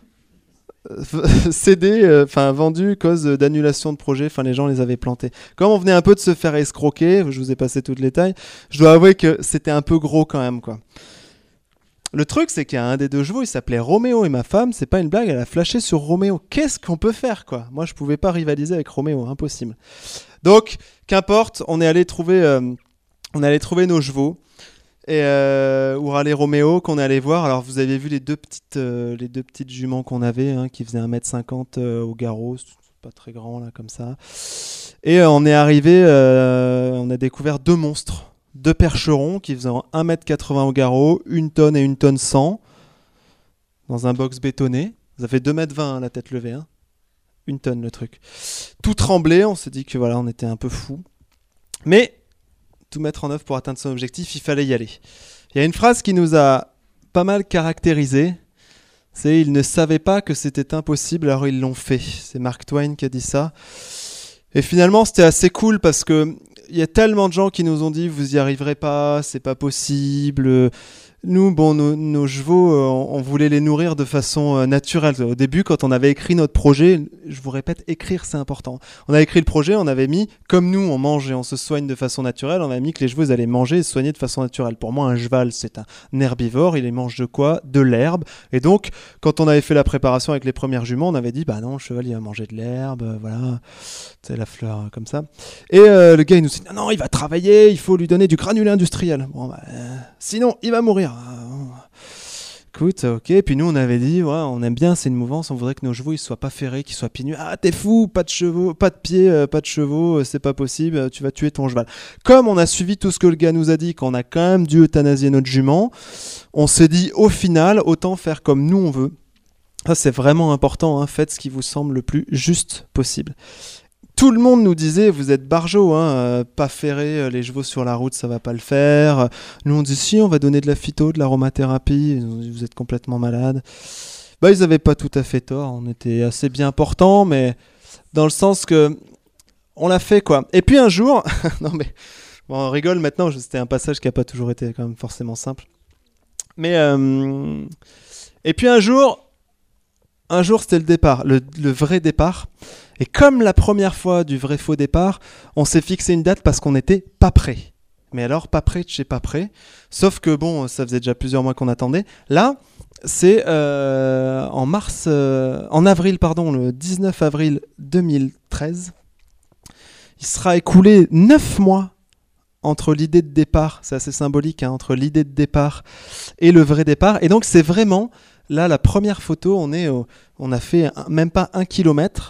CD, vendu cause d'annulation de projet, les gens les avaient plantés. Comme on venait un peu de se faire escroquer, je vous ai passé tout le détail, je dois avouer que c'était un peu gros quand même, quoi. Le truc, c'est qu'il y a un des 2 chevaux, il s'appelait Roméo, et ma femme, c'est pas une blague, elle a flashé sur Roméo. Qu'est-ce qu'on peut faire, quoi ? Moi, je pouvais pas rivaliser avec Roméo, impossible. Donc, qu'importe, on est allé trouver nos chevaux. Et Oural et Roméo qu'on est allé voir. Alors vous avez vu les deux petites juments qu'on avait, qui faisaient 1m50 au garrot, c'est pas très grand là comme ça. Et on est arrivé, on a découvert 2 monstres 2 percherons qui faisaient 1,80 m au garrot, 1 tonne et 1 tonne 100, dans un box bétonné. Ça fait 2,20 m la tête levée, hein. 1 tonne le truc. Tout tremblait, on s'est dit que voilà, on était un peu fous. Mais tout mettre en œuvre pour atteindre son objectif, il fallait y aller. Il y a une phrase qui nous a pas mal caractérisé, c'est « Ils ne savaient pas que c'était impossible, alors ils l'ont fait ». C'est Mark Twain qui a dit ça. Et finalement, c'était assez cool parce que il y a tellement de gens qui nous ont dit « Vous y arriverez pas, c'est pas possible ». Nous, bon, nos chevaux, on voulait les nourrir de façon naturelle. Au début, quand on avait écrit notre projet, je vous répète, écrire, c'est important. On a écrit le projet, on avait mis, comme nous, on mange et on se soigne de façon naturelle, on a mis que les chevaux, ils allaient manger et se soigner de façon naturelle. Pour moi, un cheval, c'est un herbivore, il mange de quoi ? De l'herbe. Et donc, quand on avait fait la préparation avec les premières juments, on avait dit, bah non, le cheval, il va manger de l'herbe, voilà, c'est la fleur comme ça. Et le gars, il nous dit, non, il va travailler, il faut lui donner du granulé industriel. Bon, bah, sinon, il va mourir. Écoute, ok. Puis nous, on avait dit, ouais, on aime bien, c'est une mouvance, on voudrait que nos chevaux ils soient pas ferrés, qu'ils soient pieds nus. Ah, t'es fou, pas de chevaux, pas de pieds, pas de chevaux, c'est pas possible, tu vas tuer ton cheval. Comme on a suivi tout ce que le gars nous a dit, qu'on a quand même dû euthanasier notre jument, on s'est dit, au final, autant faire comme nous on veut. Ça, c'est vraiment important, hein, faites ce qui vous semble le plus juste possible. Tout le monde nous disait, vous êtes barjots, hein, pas ferré, les chevaux sur la route, ça va pas le faire. Nous, on dit, si, on va donner de la phyto, de l'aromathérapie. Ils ont dit, vous êtes complètement malade. Bah, ils avaient pas tout à fait tort. On était assez bien portants, mais dans le sens que on l'a fait, quoi. Et puis un jour, non mais, bon, on rigole maintenant, c'était un passage qui a pas toujours été quand même forcément simple. Mais, et puis un jour, c'était le départ, le vrai départ. Et comme la première fois du vrai faux départ, on s'est fixé une date parce qu'on n'était pas prêt. Mais alors, pas prêt de chez pas prêt. Sauf que bon, ça faisait déjà plusieurs mois qu'on attendait. Là, c'est en avril, le 19 avril 2013. Il sera écoulé 9 mois entre l'idée de départ, c'est assez symbolique, hein, entre l'idée de départ et le vrai départ. Et donc, c'est vraiment, là, la première photo, on a fait même pas 1 kilomètre.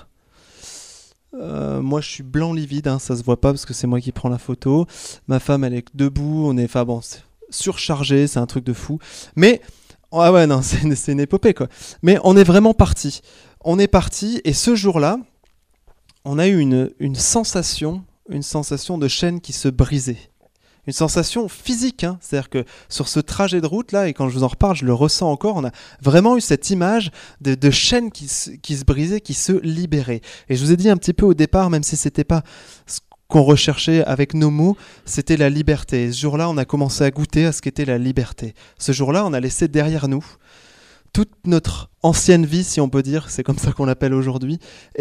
Moi je suis blanc livide, hein, ça se voit pas parce que c'est moi qui prends la photo. Ma femme elle est debout, c'est surchargé, c'est un truc de fou. Mais ah ouais non, c'est une épopée quoi. Mais on est vraiment parti. On est parti et ce jour-là, on a eu une sensation de chaîne qui se brisait. Une sensation physique, hein. C'est-à-dire que sur ce trajet de route là, et quand je vous en reparle, je le ressens encore, on a vraiment eu cette image de chaîne qui se brisait, qui se libérait. Et je vous ai dit un petit peu au départ, même si c'était pas ce qu'on recherchait avec nos mots, c'était la liberté. Et ce jour-là, on a commencé à goûter à ce qu'était la liberté. Ce jour-là, on a laissé derrière nous toute notre ancienne vie, si on peut dire, c'est comme ça qu'on l'appelle aujourd'hui,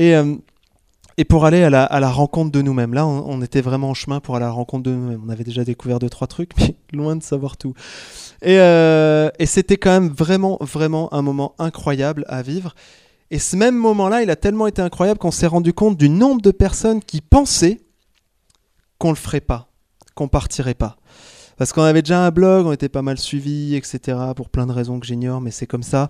et pour aller à la rencontre de nous-mêmes. Là, on était vraiment en chemin pour aller à la rencontre de nous-mêmes. On avait déjà découvert 2-3 trucs, mais loin de savoir tout. Et c'était quand même vraiment, vraiment un moment incroyable à vivre. Et ce même moment-là, il a tellement été incroyable qu'on s'est rendu compte du nombre de personnes qui pensaient qu'on le ferait pas, qu'on partirait pas. Parce qu'on avait déjà un blog, on était pas mal suivis, etc. pour plein de raisons que j'ignore, mais c'est comme ça.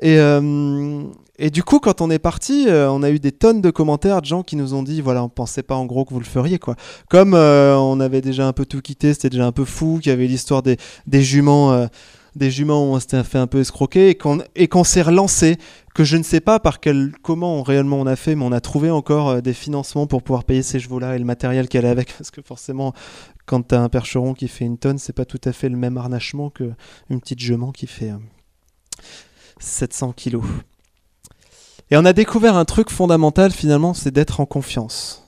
Et du coup, quand on est parti, on a eu des tonnes de commentaires de gens qui nous ont dit, voilà, on pensait pas en gros que vous le feriez, quoi. Comme on avait déjà un peu tout quitté, c'était déjà un peu fou, qu'il y avait l'histoire des juments où on s'était fait un peu escroquer et qu'on s'est relancé, que je ne sais pas comment réellement on a fait, mais on a trouvé encore des financements pour pouvoir payer ces chevaux-là et le matériel qui allait avec, parce que forcément, quand tu as un percheron qui fait 1 tonne, c'est pas tout à fait le même harnachement qu'une petite jument qui fait 700 kilos. Et on a découvert un truc fondamental finalement, c'est d'être en confiance.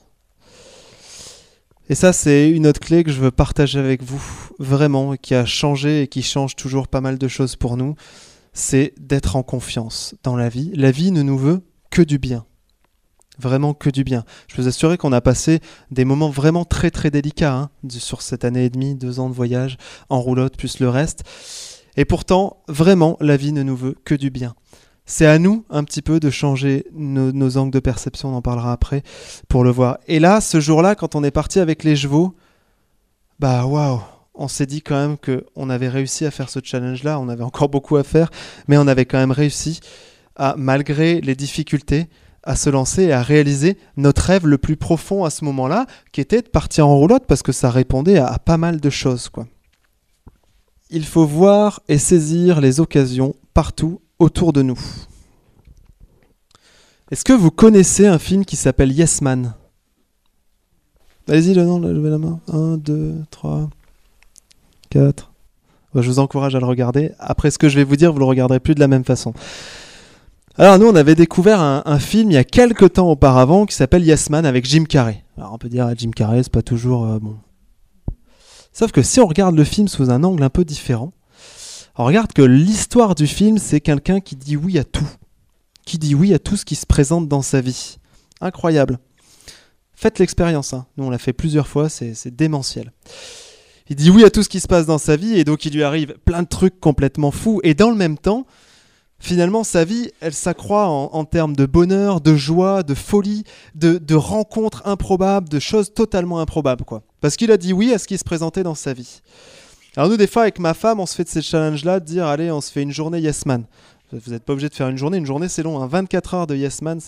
Et ça, c'est une autre clé que je veux partager avec vous, vraiment, qui a changé et qui change toujours pas mal de choses pour nous, c'est d'être en confiance dans la vie. La vie ne nous veut que du bien. Vraiment que du bien. Je vous assurer qu'on a passé des moments vraiment très très délicats hein, sur cette année et demie, 2 ans de voyage, en roulotte plus le reste. Et pourtant, vraiment, la vie ne nous veut que du bien. C'est à nous un petit peu de changer nos angles de perception, on en parlera après, pour le voir. Et là, ce jour-là, quand on est parti avec les chevaux, bah waouh, on s'est dit quand même qu'on avait réussi à faire ce challenge-là, on avait encore beaucoup à faire, mais on avait quand même réussi à, malgré les difficultés, à se lancer et à réaliser notre rêve le plus profond à ce moment-là, qui était de partir en roulotte, parce que ça répondait à pas mal de choses, quoi. Il faut voir et saisir les occasions partout autour de nous. Est-ce que vous connaissez un film qui s'appelle Yes Man ? Allez-y, levez la main. 1, 2, 3, 4. Je vous encourage à le regarder. Après ce que je vais vous dire, vous le regarderez plus de la même façon. Alors nous, on avait découvert un film il y a quelques temps auparavant qui s'appelle Yes Man avec Jim Carrey. Alors on peut dire Jim Carrey, c'est pas toujours bon. Sauf que si on regarde le film sous un angle un peu différent, on regarde que l'histoire du film, c'est quelqu'un qui dit oui à tout. Qui dit oui à tout ce qui se présente dans sa vie. Incroyable. Faites l'expérience, hein. Nous on l'a fait plusieurs fois, c'est démentiel. Il dit oui à tout ce qui se passe dans sa vie et donc il lui arrive plein de trucs complètement fous. Et dans le même temps, finalement sa vie, elle s'accroît en termes de bonheur, de joie, de folie, de rencontres improbables, de choses totalement improbables, quoi. Parce qu'il a dit oui à ce qui se présentait dans sa vie. Alors nous des fois avec ma femme, on se fait de ces challenges-là, de dire allez on se fait une journée Yes Man. Vous n'êtes pas obligé de faire une journée c'est long, hein. 24 heures de Yes Man,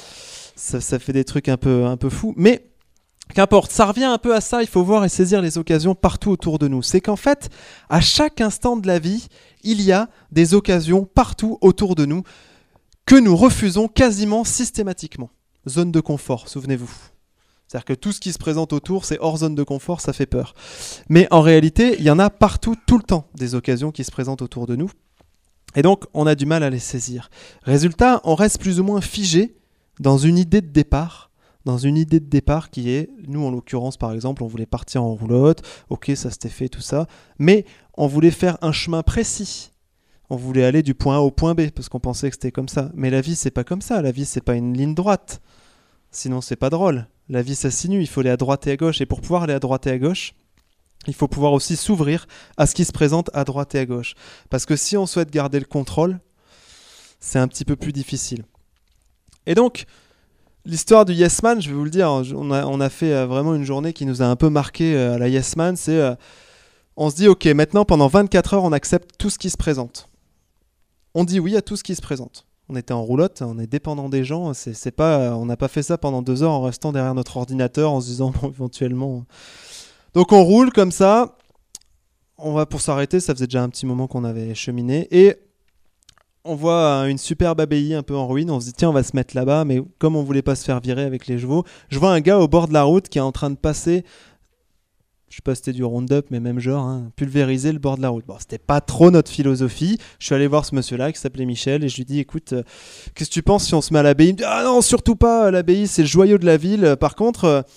ça fait des trucs un peu fous. Mais qu'importe, ça revient un peu à ça, il faut voir et saisir les occasions partout autour de nous. C'est qu'en fait, à chaque instant de la vie, il y a des occasions partout autour de nous que nous refusons quasiment systématiquement. Zone de confort, souvenez-vous. C'est-à-dire que tout ce qui se présente autour, c'est hors zone de confort, ça fait peur. Mais en réalité, il y en a partout, tout le temps, des occasions qui se présentent autour de nous. Et donc, on a du mal à les saisir. Résultat, on reste plus ou moins figé dans une idée de départ. Dans une idée de départ qui est, nous en l'occurrence par exemple, on voulait partir en roulotte, ok ça s'était fait tout ça, mais on voulait faire un chemin précis. On voulait aller du point A au point B parce qu'on pensait que c'était comme ça. Mais la vie c'est pas comme ça, la vie c'est pas une ligne droite. Sinon c'est pas drôle. La vie ça sinue, il faut aller à droite et à gauche. Et pour pouvoir aller à droite et à gauche, il faut pouvoir aussi s'ouvrir à ce qui se présente à droite et à gauche. Parce que si on souhaite garder le contrôle, c'est un petit peu plus difficile. Et donc, l'histoire du Yes Man, je vais vous le dire, on a fait vraiment une journée qui nous a un peu marqué à la Yes Man, c'est on se dit ok, maintenant pendant 24 heures on accepte tout ce qui se présente. On dit oui à tout ce qui se présente. On était en roulotte, on est dépendant des gens, on n'a pas fait ça pendant 2 heures en restant derrière notre ordinateur en se disant bon, éventuellement. Donc on roule comme ça, on va pour s'arrêter, ça faisait déjà un petit moment qu'on avait cheminé et on voit une superbe abbaye un peu en ruine, on se dit tiens on va se mettre là-bas, mais comme on voulait pas se faire virer avec les chevaux, je vois un gars au bord de la route qui est en train de passer, je sais pas si c'était du Roundup, mais même genre, hein, pulvériser le bord de la route. Bon, c'était pas trop notre philosophie, je suis allé voir ce monsieur-là qui s'appelait Michel et je lui dis écoute, qu'est-ce que tu penses si on se met à l'abbaye ? Il me dit ah non surtout pas, l'abbaye c'est le joyau de la ville, par contre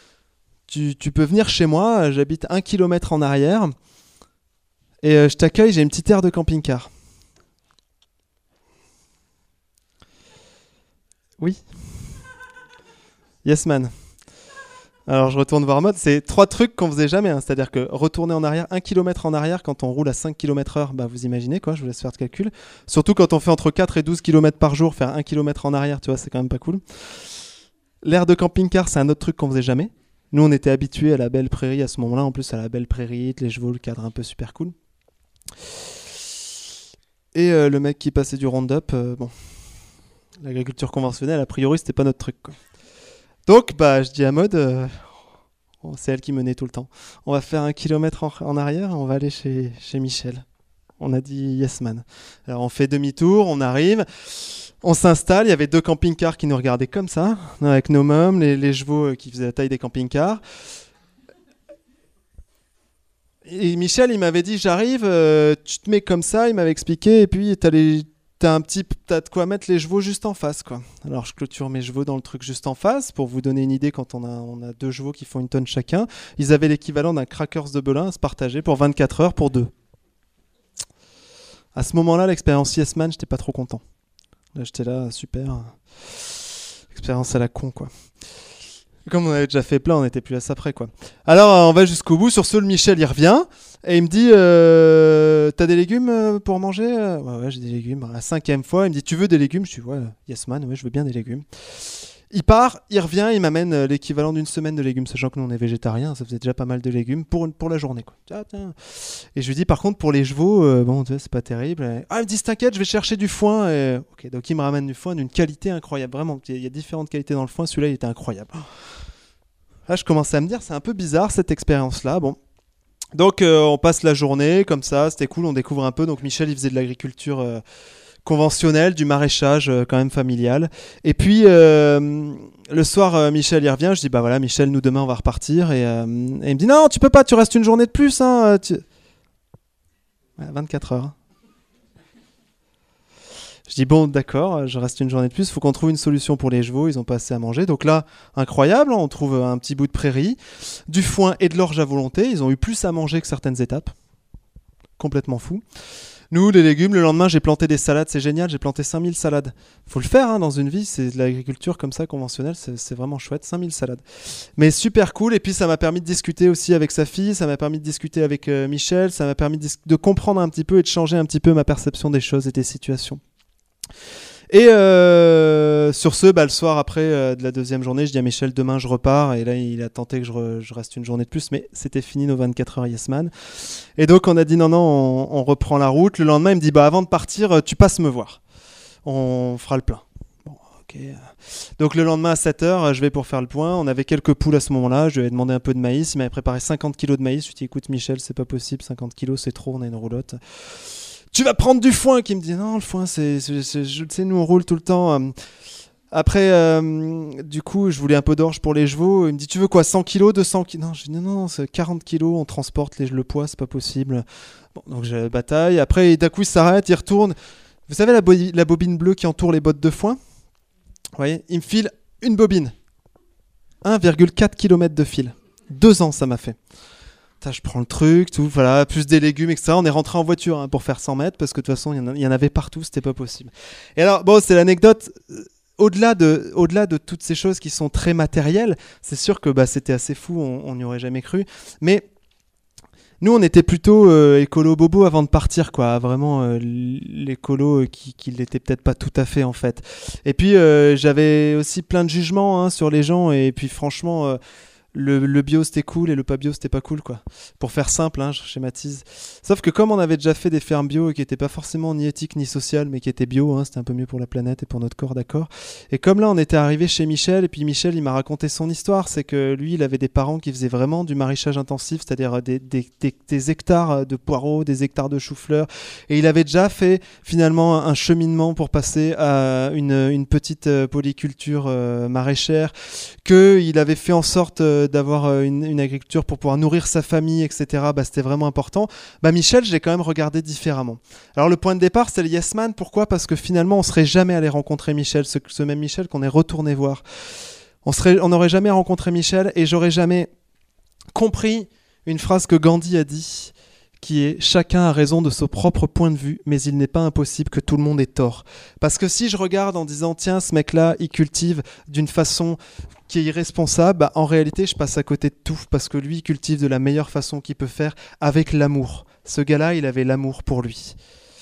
tu peux venir chez moi, j'habite 1 kilomètre en arrière et je t'accueille, j'ai une petite aire de camping-car. Oui. Yes man. Alors je retourne voir Maud, c'est 3 trucs qu'on faisait jamais, hein. C'est-à-dire que retourner en arrière, 1 km en arrière quand on roule à 5 km/h, bah vous imaginez quoi, je vous laisse faire le calcul. Surtout quand on fait entre 4 et 12 km par jour, faire 1 km en arrière, tu vois, c'est quand même pas cool. L'aire de camping-car, c'est un autre truc qu'on faisait jamais. Nous on était habitués à la belle prairie à ce moment-là, en plus à la belle prairie, les chevaux, le cadre un peu super cool. Et le mec qui passait du Roundup, bon... L'agriculture conventionnelle, a priori, c'était pas notre truc, quoi. Donc, bah, je dis à Maud, c'est elle qui menait tout le temps. On va faire 1 kilomètre en arrière, on va aller chez Michel. On a dit yes man. Alors, on fait demi-tour, on arrive, on s'installe. Il y avait 2 camping-cars qui nous regardaient comme ça, avec nos mômes, les chevaux qui faisaient la taille des camping-cars. Et Michel, il m'avait dit, j'arrive, tu te mets comme ça, il m'avait expliqué, et puis t'as de quoi mettre les chevaux juste en face, quoi. Alors je clôture mes chevaux dans le truc juste en face pour vous donner une idée. Quand on a 2 chevaux qui font 1 tonne chacun, ils avaient l'équivalent d'un crackers de Belin à se partager pour 24 heures pour 2. À ce moment-là, l'expérience Yes Man, j'étais pas trop content. Là, j'étais là, super. Expérience à la con, quoi. Comme on avait déjà fait plein, on n'était plus à ça près, quoi. Alors, on va jusqu'au bout. Sur ce, le Michel, il revient et il me dit t'as des légumes pour manger ? Ouais, j'ai des légumes. La 5e fois, il me dit tu veux des légumes ? Je dis ouais, yes man, ouais, je veux bien des légumes. Il part, il revient, il m'amène l'équivalent d'une semaine de légumes, sachant que nous on est végétariens, ça faisait déjà pas mal de légumes pour la journée, quoi. Tiens. Et je lui dis par contre pour les chevaux, bon tu vois, c'est pas terrible. Ah il me dit t'inquiète, je vais chercher du foin. Ok, donc il me ramène du foin d'une qualité incroyable, vraiment. Il y a différentes qualités dans le foin, celui-là il était incroyable. Là je commençais à me dire c'est un peu bizarre cette expérience-là. Bon. Donc on passe la journée comme ça, c'était cool, on découvre un peu. Donc Michel il faisait de l'agriculture conventionnel, du maraîchage quand même familial. Et puis le soir, Michel il revient. Je dis bah voilà Michel, nous demain on va repartir. Et il me dit non, tu peux pas, tu restes une journée de plus. Hein, Ouais, 24 heures. Je dis bon d'accord, je reste une journée de plus. Faut qu'on trouve une solution pour les chevaux. Ils ont pas assez à manger. Donc là, incroyable, on trouve un petit bout de prairie, du foin et de l'orge à volonté. Ils ont eu plus à manger que certaines étapes. Complètement fou. Nous, les légumes, le lendemain, j'ai planté des salades, c'est génial, j'ai planté 5000 salades. Faut le faire hein, dans une vie, c'est de l'agriculture comme ça, conventionnelle, c'est vraiment chouette, 5000 salades. Mais super cool, et puis ça m'a permis de discuter aussi avec sa fille, ça m'a permis de discuter avec Michel, ça m'a permis de comprendre un petit peu et de changer un petit peu ma perception des choses et des situations. Et sur ce, le soir après de la deuxième journée, je dis à Michel, demain je repars. Et là, il a tenté que je reste une journée de plus, mais c'était fini nos 24 heures Yesman. Et donc, on a dit non, on reprend la route. Le lendemain, il me dit, avant de partir, tu passes me voir. On fera le plein. Bon, ok. Donc, le lendemain à 7 heures, je vais pour faire le point. On avait quelques poules à ce moment-là. Je lui avais demandé un peu de maïs. Il m'avait préparé 50 kilos de maïs. Je lui ai dit, écoute, Michel, c'est pas possible. 50 kilos, c'est trop. On a une roulotte. Tu vas prendre du foin, qui me dit non, le foin, je le sais, nous on roule tout le temps. Après, du coup, je voulais un peu d'orge pour les chevaux. Il me dit, tu veux quoi, 100 kilos, 200 kilos? Non, je dis non, c'est 40 kilos, on transporte le poids, c'est pas possible. Bon, donc j'ai la bataille. Après, d'un coup, il s'arrête, il retourne. Vous savez la bobine bleue qui entoure les bottes de foin? Vous voyez, il me file une bobine. 1,4 km de fil. 2 ans, ça m'a fait. Je prends le truc, tout, voilà, plus des légumes, etc. On est rentré en voiture hein, pour faire 100 mètres parce que de toute façon, il y en avait partout, c'était pas possible. Et alors, bon, c'est l'anecdote. Au-delà de toutes ces choses qui sont très matérielles, c'est sûr que c'était assez fou, on n'y aurait jamais cru. Mais nous, on était plutôt écolo bobo avant de partir, quoi. Vraiment, l'écolo qui l'était peut-être pas tout à fait, en fait. Et puis, j'avais aussi plein de jugements hein, sur les gens. Et puis, franchement... Le bio c'était cool et le pas bio c'était pas cool quoi. Pour faire simple, hein, je schématise. Sauf que comme on avait déjà fait des fermes bio qui étaient pas forcément ni éthiques ni sociales mais qui étaient bio, hein, c'était un peu mieux pour la planète et pour notre corps, d'accord. Et comme là on était arrivé chez Michel et puis Michel il m'a raconté son histoire, c'est que lui il avait des parents qui faisaient vraiment du maraîchage intensif, c'est-à-dire des hectares de poireaux, des hectares de choux-fleurs et il avait déjà fait finalement un cheminement pour passer à une petite polyculture maraîchère, qu'il avait fait en sorte d'avoir une agriculture pour pouvoir nourrir sa famille, etc. C'était vraiment important. Michel, je l'ai quand même regardé différemment. Alors le point de départ, c'est le Yes Man. Pourquoi ? Parce que finalement, on serait jamais allé rencontrer Michel, ce même Michel qu'on est retourné voir. On n'aurait jamais rencontré Michel et j'aurais jamais compris une phrase que Gandhi a dit, qui est « Chacun a raison de son propre point de vue, mais il n'est pas impossible que tout le monde ait tort. » Parce que si je regarde en disant « Tiens, ce mec-là, il cultive d'une façon qui est irresponsable », en réalité, je passe à côté de tout, parce que lui, il cultive de la meilleure façon qu'il peut faire, avec l'amour. Ce gars-là, il avait l'amour pour lui.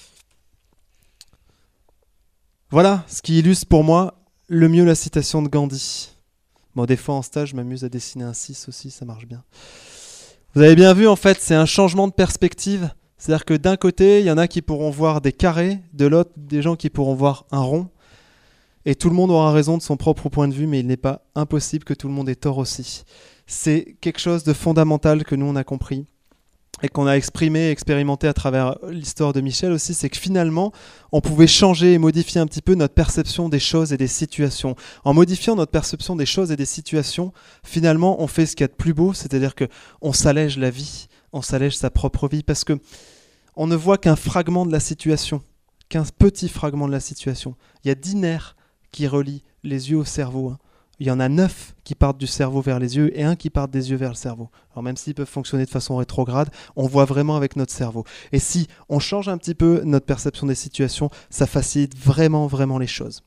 Voilà ce qui illustre pour moi le mieux la citation de Gandhi. Bon, des fois en stage, je m'amuse à dessiner un 6 aussi, ça marche bien. Vous avez bien vu, en fait, c'est un changement de perspective. C'est-à-dire que d'un côté, il y en a qui pourront voir des carrés, de l'autre, des gens qui pourront voir un rond. Et tout le monde aura raison de son propre point de vue, mais il n'est pas impossible que tout le monde ait tort aussi. C'est quelque chose de fondamental que nous, on a compris et qu'on a exprimé et expérimenté à travers l'histoire de Michel aussi, c'est que finalement, on pouvait changer et modifier un petit peu notre perception des choses et des situations. En modifiant notre perception des choses et des situations, finalement, on fait ce qu'il y a de plus beau, c'est-à-dire qu'on s'allège la vie, on s'allège sa propre vie, parce que on ne voit qu'un fragment de la situation, qu'un petit fragment de la situation. Il y a 10 nerfs qui relient les yeux au cerveau, hein. Il y en a 9 qui partent du cerveau vers les yeux et 1 qui part des yeux vers le cerveau. Alors même s'ils peuvent fonctionner de façon rétrograde, on voit vraiment avec notre cerveau. Et si on change un petit peu notre perception des situations, ça facilite vraiment, vraiment les choses.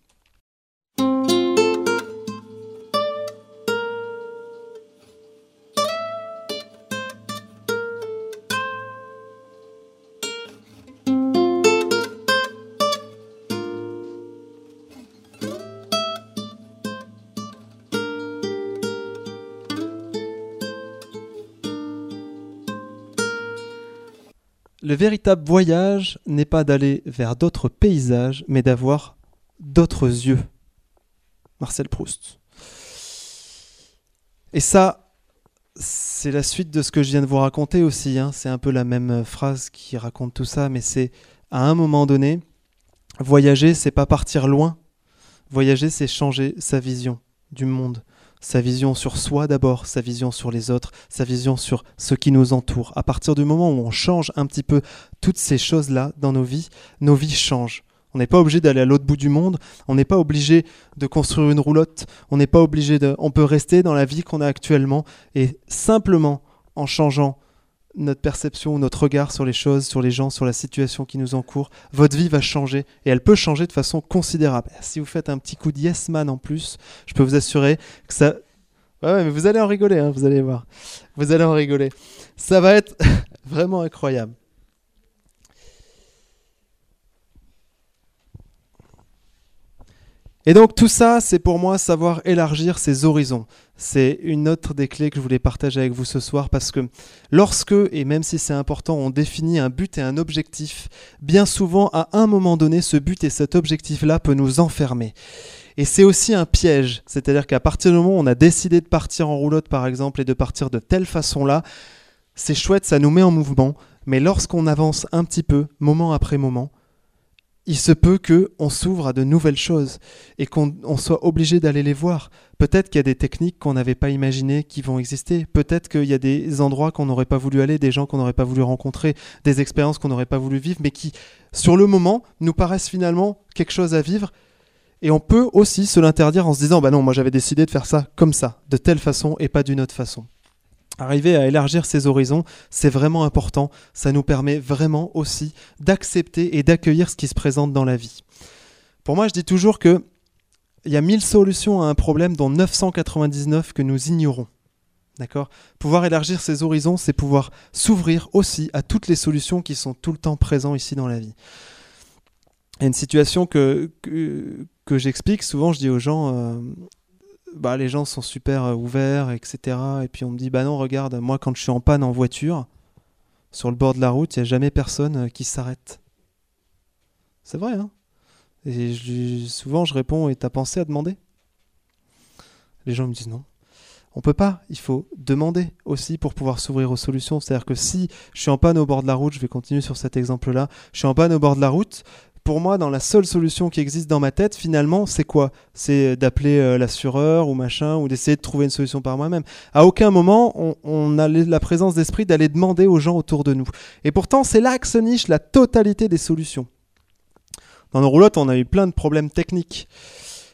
Le véritable voyage n'est pas d'aller vers d'autres paysages, mais d'avoir d'autres yeux. Marcel Proust. Et ça, c'est la suite de ce que je viens de vous raconter aussi. C'est un peu la même phrase qui raconte tout ça, mais c'est à un moment donné, voyager, c'est pas partir loin. Voyager, c'est changer sa vision du monde. Sa vision sur soi d'abord, sa vision sur les autres, sa vision sur ce qui nous entoure. À partir du moment où on change un petit peu toutes ces choses-là dans nos vies changent. On n'est pas obligé d'aller à l'autre bout du monde, on n'est pas obligé de construire une roulotte, on n'est pas obligé on peut rester dans la vie qu'on a actuellement et simplement en changeant notre perception, notre regard sur les choses, sur les gens, sur la situation qui nous encourt, votre vie va changer et elle peut changer de façon considérable. Si vous faites un petit coup de yes man en plus, je peux vous assurer que ça... Ouais, mais vous allez en rigoler, vous allez voir. Vous allez en rigoler. Ça va être vraiment incroyable. Et donc tout ça, c'est pour moi savoir élargir ses horizons. C'est une autre des clés que je voulais partager avec vous ce soir parce que lorsque, et même si c'est important, on définit un but et un objectif, bien souvent à un moment donné, ce but et cet objectif-là peut nous enfermer. Et c'est aussi un piège, c'est-à-dire qu'à partir du moment où on a décidé de partir en roulotte par exemple et de partir de telle façon-là, c'est chouette, ça nous met en mouvement, mais lorsqu'on avance un petit peu, moment après moment, il se peut qu'on s'ouvre à de nouvelles choses et qu'on soit obligé d'aller les voir. Peut-être qu'il y a des techniques qu'on n'avait pas imaginées qui vont exister. Peut-être qu'il y a des endroits qu'on n'aurait pas voulu aller, des gens qu'on n'aurait pas voulu rencontrer, des expériences qu'on n'aurait pas voulu vivre, mais qui, sur le moment, nous paraissent finalement quelque chose à vivre. Et on peut aussi se l'interdire en se disant « Bah non, moi j'avais décidé de faire ça comme ça, de telle façon et pas d'une autre façon ». Arriver à élargir ses horizons, c'est vraiment important. Ça nous permet vraiment aussi d'accepter et d'accueillir ce qui se présente dans la vie. Pour moi, je dis toujours qu'il y a 1000 solutions à un problème, dont 999 que nous ignorons. D'accord ? Pouvoir élargir ses horizons, c'est pouvoir s'ouvrir aussi à toutes les solutions qui sont tout le temps présentes ici dans la vie. Il y a une situation que j'explique souvent, je dis aux gens... les gens sont super ouverts, etc. Et puis on me dit, bah non, regarde, moi quand je suis en panne en voiture, sur le bord de la route, il n'y a jamais personne qui s'arrête. C'est vrai, Et souvent je réponds, et t'as pensé à demander ? Les gens me disent non. On peut pas, il faut demander aussi pour pouvoir s'ouvrir aux solutions. C'est-à-dire que si je suis en panne au bord de la route, je vais continuer sur cet exemple-là, je suis en panne au bord de la route, pour moi, dans la seule solution qui existe dans ma tête, finalement, c'est quoi ? C'est d'appeler l'assureur ou machin, ou d'essayer de trouver une solution par moi-même. À aucun moment, on a la présence d'esprit d'aller demander aux gens autour de nous. Et pourtant, c'est là que se niche la totalité des solutions. Dans nos roulottes, on a eu plein de problèmes techniques. D'accord ?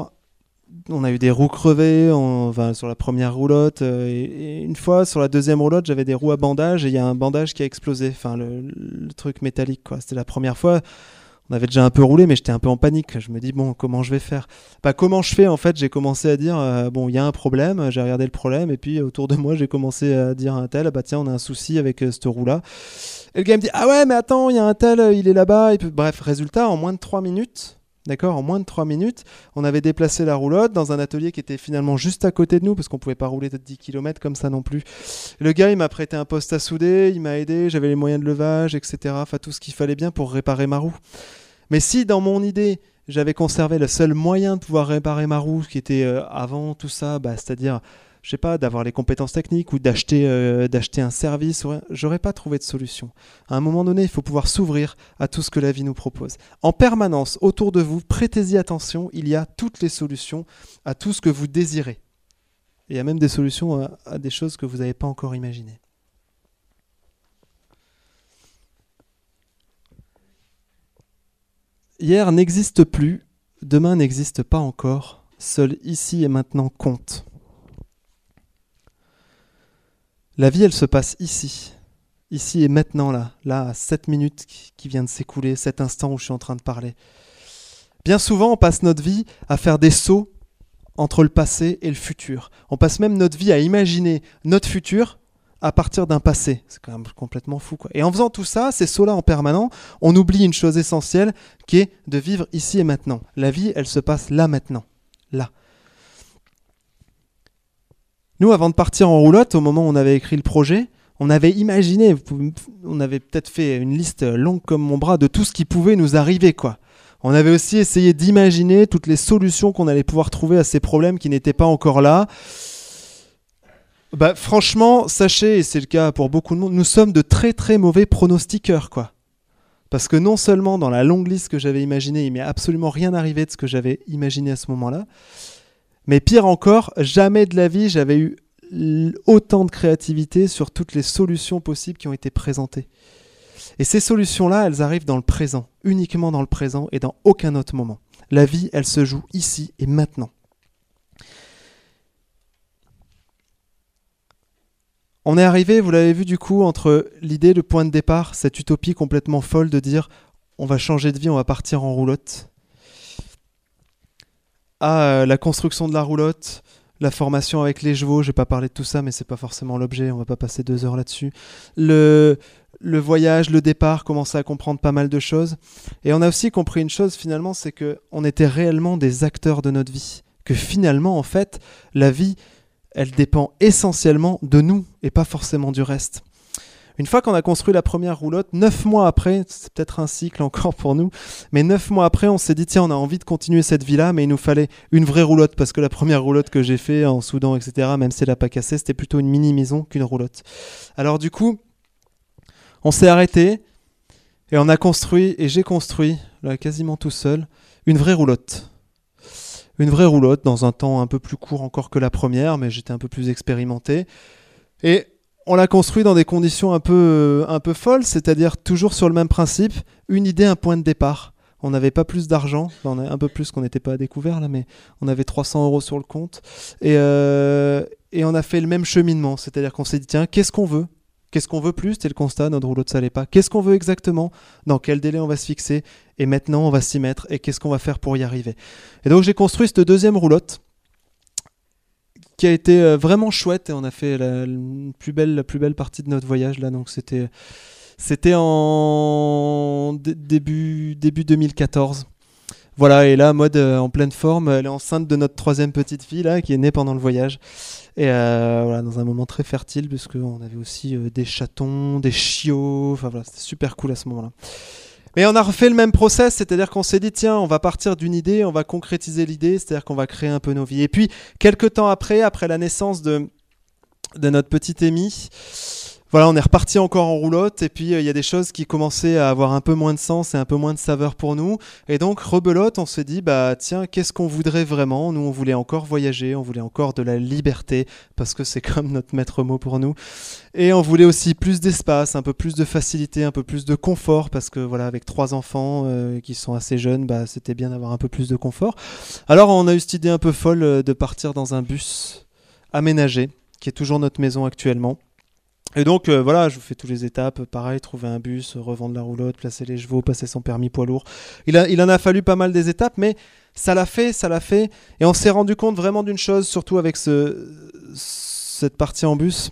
On a eu des roues crevées sur la première roulotte. Et une fois, sur la deuxième roulotte, j'avais des roues à bandage et il y a un bandage qui a explosé. Le truc métallique, quoi. C'était la première fois. On avait déjà un peu roulé, mais j'étais un peu en panique. Je me dis, bon, comment je vais faire ? Comment je fais ? En fait, j'ai commencé à dire, il y a un problème. J'ai regardé le problème. Et puis, autour de moi, j'ai commencé à dire à un tel, tiens, on a un souci avec cette roue-là. Et le gars me dit, ah ouais, mais attends, il y a un tel, il est là-bas. Et puis, bref, résultat, en moins de 3 minutes... D'accord, en moins de 3 minutes, on avait déplacé la roulotte dans un atelier qui était finalement juste à côté de nous, parce qu'on ne pouvait pas rouler de 10 km comme ça non plus. Le gars, il m'a prêté un poste à souder, il m'a aidé, j'avais les moyens de levage, etc. Enfin, tout ce qu'il fallait bien pour réparer ma roue. Mais si, dans mon idée, j'avais conservé le seul moyen de pouvoir réparer ma roue, qui était avant tout ça, c'est-à-dire... je sais pas, d'avoir les compétences techniques ou d'acheter un service, j'aurais pas trouvé de solution. À un moment donné, il faut pouvoir s'ouvrir à tout ce que la vie nous propose. En permanence, autour de vous, prêtez-y attention, il y a toutes les solutions à tout ce que vous désirez. Et il y a même des solutions à des choses que vous n'avez pas encore imaginées. Hier n'existe plus, demain n'existe pas encore, seul ici et maintenant compte. La vie, elle se passe ici et maintenant, là, à 7 minutes qui vient de s'écouler, cet instant où je suis en train de parler. Bien souvent, on passe notre vie à faire des sauts entre le passé et le futur. On passe même notre vie à imaginer notre futur à partir d'un passé. C'est quand même complètement fou, quoi. Et en faisant tout ça, ces sauts-là en permanent, on oublie une chose essentielle qui est de vivre ici et maintenant. La vie, elle se passe là maintenant, là. Nous, avant de partir en roulotte, au moment où on avait écrit le projet, On avait imaginé, on avait peut-être fait une liste longue comme mon bras de tout ce qui pouvait nous arriver, quoi. On avait aussi essayé d'imaginer toutes les solutions qu'on allait pouvoir trouver à ces problèmes qui n'étaient pas encore là. Franchement, sachez, et c'est le cas pour beaucoup de monde, nous sommes de très très mauvais pronostiqueurs, quoi. Parce que non seulement dans la longue liste que j'avais imaginée, il m'est absolument rien arrivé de ce que j'avais imaginé à ce moment-là, mais pire encore, jamais de la vie j'avais eu autant de créativité sur toutes les solutions possibles qui ont été présentées. Et ces solutions-là, elles arrivent dans le présent, uniquement dans le présent et dans aucun autre moment. La vie, elle se joue ici et maintenant. On est arrivé, vous l'avez vu du coup, entre l'idée, le point de départ, cette utopie complètement folle de dire on va changer de vie, on va partir en roulotte, à la construction de la roulotte, la formation avec les chevaux, je vais pas parler de tout ça, mais c'est pas forcément l'objet, on va pas passer 2 heures là-dessus. Le voyage, le départ, commencer à comprendre pas mal de choses. Et on a aussi compris une chose finalement, c'est qu'on était réellement des acteurs de notre vie. Que finalement, en fait, la vie, elle dépend essentiellement de nous et pas forcément du reste. Une fois qu'on a construit la première roulotte, 9 mois après, c'est peut-être un cycle encore pour nous, mais 9 mois après, on s'est dit, tiens, on a envie de continuer cette vie-là, mais il nous fallait une vraie roulotte, parce que la première roulotte que j'ai fait en Soudan, etc., même si elle n'a pas cassé, c'était plutôt une mini-maison qu'une roulotte. Alors du coup, on s'est arrêté, et on a construit, et j'ai construit, là, quasiment tout seul, une vraie roulotte. Une vraie roulotte, dans un temps un peu plus court encore que la première, mais j'étais un peu plus expérimenté. Et on l'a construit dans des conditions un peu folles, c'est-à-dire toujours sur le même principe, une idée, un point de départ. On n'avait pas plus d'argent, on a un peu plus qu'on n'était pas à découvert là, mais on avait 300 € sur le compte. Et on a fait le même cheminement, c'est-à-dire qu'on s'est dit, tiens, qu'est-ce qu'on veut ? Qu'est-ce qu'on veut plus ? C'était le constat, notre roulotte ça allait pas. Qu'est-ce qu'on veut exactement ? Dans quel délai on va se fixer ? Et maintenant on va s'y mettre, et qu'est-ce qu'on va faire pour y arriver ? Et donc j'ai construit cette deuxième roulotte, qui a été vraiment chouette, et on a fait la plus belle partie de notre voyage là, donc c'était en début 2014. Voilà, et là, mode en pleine forme, elle est enceinte de notre 3e petite fille là, qui est née pendant le voyage, et voilà, dans un moment très fertile, parce qu'on avait aussi des chatons, des chiots, enfin voilà, c'était super cool à ce moment-là. Mais on a refait le même process, c'est-à-dire qu'on s'est dit, tiens, on va partir d'une idée, on va concrétiser l'idée, c'est-à-dire qu'on va créer un peu nos vies. Et puis, quelques temps après la naissance de notre petite Amy, voilà, on est reparti encore en roulotte, et puis il y a des choses qui commençaient à avoir un peu moins de sens et un peu moins de saveur pour nous. Et donc, rebelote, on s'est dit, tiens, qu'est-ce qu'on voudrait vraiment ? Nous, on voulait encore voyager, on voulait encore de la liberté, parce que c'est comme notre maître mot pour nous. Et on voulait aussi plus d'espace, un peu plus de facilité, un peu plus de confort, parce que voilà, avec 3 enfants qui sont assez jeunes, c'était bien d'avoir un peu plus de confort. Alors, on a eu cette idée un peu folle de partir dans un bus aménagé, qui est toujours notre maison actuellement. Et donc voilà, je vous fais toutes les étapes, pareil, trouver un bus, revendre la roulotte, placer les chevaux, passer son permis poids lourd. Il en a fallu pas mal des étapes, mais ça l'a fait. Et on s'est rendu compte vraiment d'une chose, surtout avec cette partie en bus,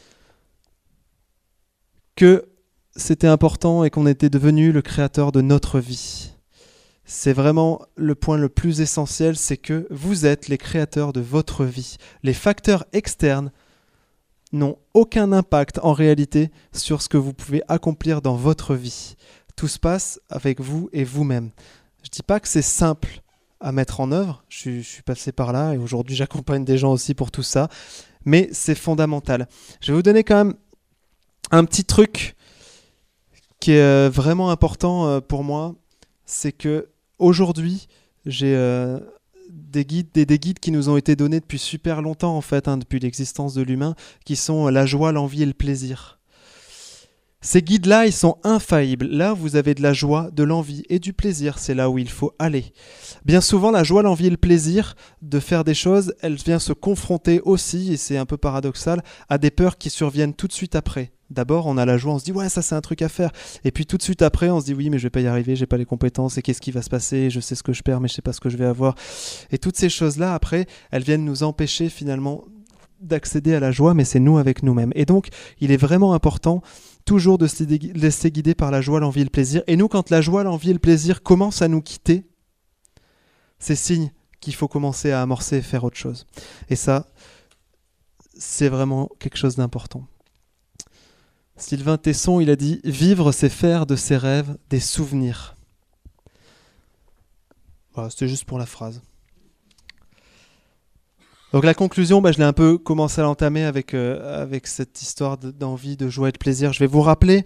que c'était important et qu'on était devenu le créateur de notre vie. C'est vraiment le point le plus essentiel, c'est que vous êtes les créateurs de votre vie. Les facteurs externes n'ont aucun impact en réalité sur ce que vous pouvez accomplir dans votre vie. Tout se passe avec vous et vous-même. Je ne dis pas que c'est simple à mettre en œuvre, je suis passé par là et aujourd'hui j'accompagne des gens aussi pour tout ça, mais c'est fondamental. Je vais vous donner quand même un petit truc qui est vraiment important pour moi, c'est que aujourd'hui j'ai des guides qui nous ont été donnés depuis super longtemps en fait, depuis l'existence de l'humain, qui sont la joie, l'envie et le plaisir. Ces guides-là, ils sont infaillibles. Là, vous avez de la joie, de l'envie et du plaisir. C'est là où il faut aller. Bien souvent, la joie, l'envie et le plaisir de faire des choses, elle vient se confronter aussi, et c'est un peu paradoxal, à des peurs qui surviennent tout de suite après. D'abord, on a la joie, on se dit « ouais, ça c'est un truc à faire ». Et puis tout de suite après, on se dit « oui, mais je vais pas y arriver, j'ai pas les compétences, et qu'est-ce qui va se passer ? Je sais ce que je perds, mais je sais pas ce que je vais avoir ». Et toutes ces choses-là, après, elles viennent nous empêcher finalement d'accéder à la joie, mais c'est nous avec nous-mêmes. Et donc, il est vraiment important toujours de se laisser guider par la joie, l'envie et le plaisir. Et nous, quand la joie, l'envie et le plaisir commencent à nous quitter, c'est signe qu'il faut commencer à amorcer et faire autre chose. Et ça, c'est vraiment quelque chose d'important. Sylvain Tesson, il a dit « Vivre, c'est faire de ses rêves des souvenirs ». Voilà, c'était juste pour la phrase. Donc la conclusion, je l'ai un peu commencé à l'entamer avec cette histoire d'envie, de joie et de plaisir. Je vais vous rappeler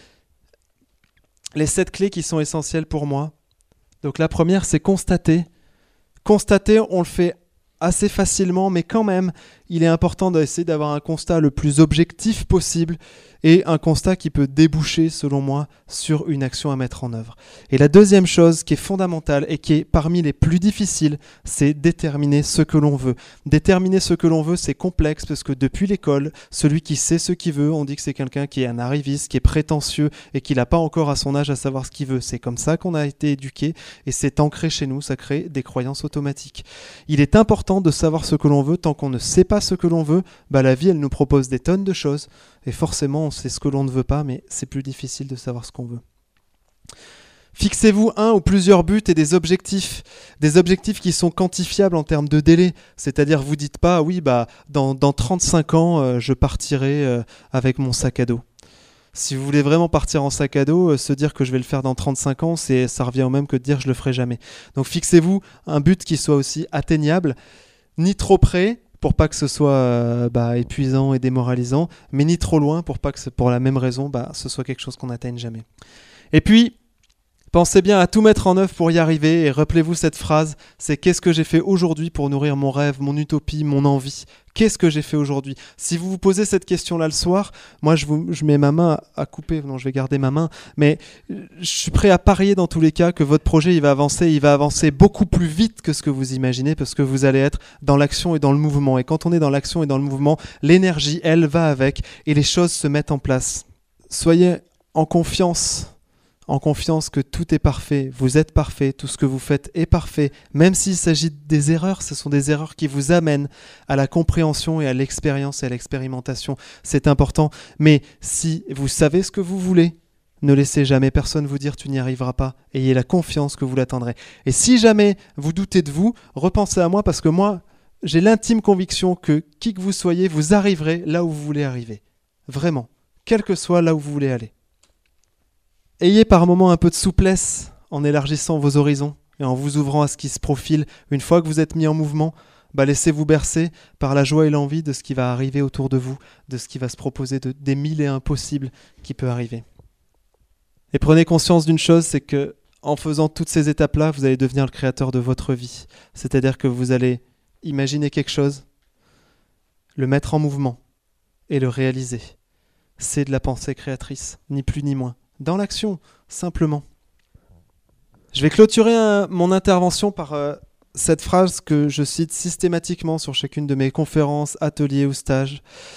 les 7 clés qui sont essentielles pour moi. Donc la première, c'est constater. Constater, on le fait assez facilement, mais quand même, il est important d'essayer d'avoir un constat le plus objectif possible et un constat qui peut déboucher, selon moi, sur une action à mettre en œuvre. Et la deuxième chose qui est fondamentale et qui est parmi les plus difficiles, c'est déterminer ce que l'on veut. Déterminer ce que l'on veut, c'est complexe parce que depuis l'école, celui qui sait ce qu'il veut, on dit que c'est quelqu'un qui est un arriviste, qui est prétentieux et qui n'a pas encore à son âge à savoir ce qu'il veut. C'est comme ça qu'on a été éduqué et c'est ancré chez nous, ça crée des croyances automatiques. Il est important de savoir ce que l'on veut. Tant qu'on ne sait pas ce que l'on veut, la vie, elle nous propose des tonnes de choses. Et forcément, on sait ce que l'on ne veut pas, mais c'est plus difficile de savoir ce qu'on veut. Fixez-vous un ou plusieurs buts et des objectifs qui sont quantifiables en termes de délai. C'est-à-dire, vous dites pas, oui, dans 35 ans, je partirai avec mon sac à dos. Si vous voulez vraiment partir en sac à dos, se dire que je vais le faire dans 35 ans, ça revient au même que de dire je le ferai jamais. Donc fixez-vous un but qui soit aussi atteignable, ni trop près, pour pas que ce soit épuisant et démoralisant, mais ni trop loin pour pas que pour la même raison, ce soit quelque chose qu'on n'atteigne jamais. Et puis, pensez bien à tout mettre en œuvre pour y arriver et rappelez-vous cette phrase, c'est qu'est-ce que j'ai fait aujourd'hui pour nourrir mon rêve, mon utopie, mon envie ? Qu'est-ce que j'ai fait aujourd'hui ? Si vous vous posez cette question-là le soir, moi je mets ma main à couper, non je vais garder ma main, mais je suis prêt à parier dans tous les cas que votre projet il va avancer beaucoup plus vite que ce que vous imaginez parce que vous allez être dans l'action et dans le mouvement. Et quand on est dans l'action et dans le mouvement, l'énergie elle va avec et les choses se mettent en place. Soyez en confiance que tout est parfait, vous êtes parfait, tout ce que vous faites est parfait, même s'il s'agit des erreurs, ce sont des erreurs qui vous amènent à la compréhension et à l'expérience et à l'expérimentation, c'est important, mais si vous savez ce que vous voulez, ne laissez jamais personne vous dire tu n'y arriveras pas, ayez la confiance que vous l'atteindrez. Et si jamais vous doutez de vous, repensez à moi parce que moi, j'ai l'intime conviction que qui que vous soyez, vous arriverez là où vous voulez arriver, vraiment, quel que soit là où vous voulez aller. Ayez par moments un peu de souplesse en élargissant vos horizons et en vous ouvrant à ce qui se profile. Une fois que vous êtes mis en mouvement, laissez-vous bercer par la joie et l'envie de ce qui va arriver autour de vous, de ce qui va se proposer, des 1000 et 1 possibles qui peut arriver. Et prenez conscience d'une chose, c'est que en faisant toutes ces étapes-là, vous allez devenir le créateur de votre vie. C'est-à-dire que vous allez imaginer quelque chose, le mettre en mouvement et le réaliser. C'est de la pensée créatrice, ni plus ni moins. Dans l'action, simplement. Je vais clôturer mon intervention par cette phrase que je cite systématiquement sur chacune de mes conférences, ateliers ou stages.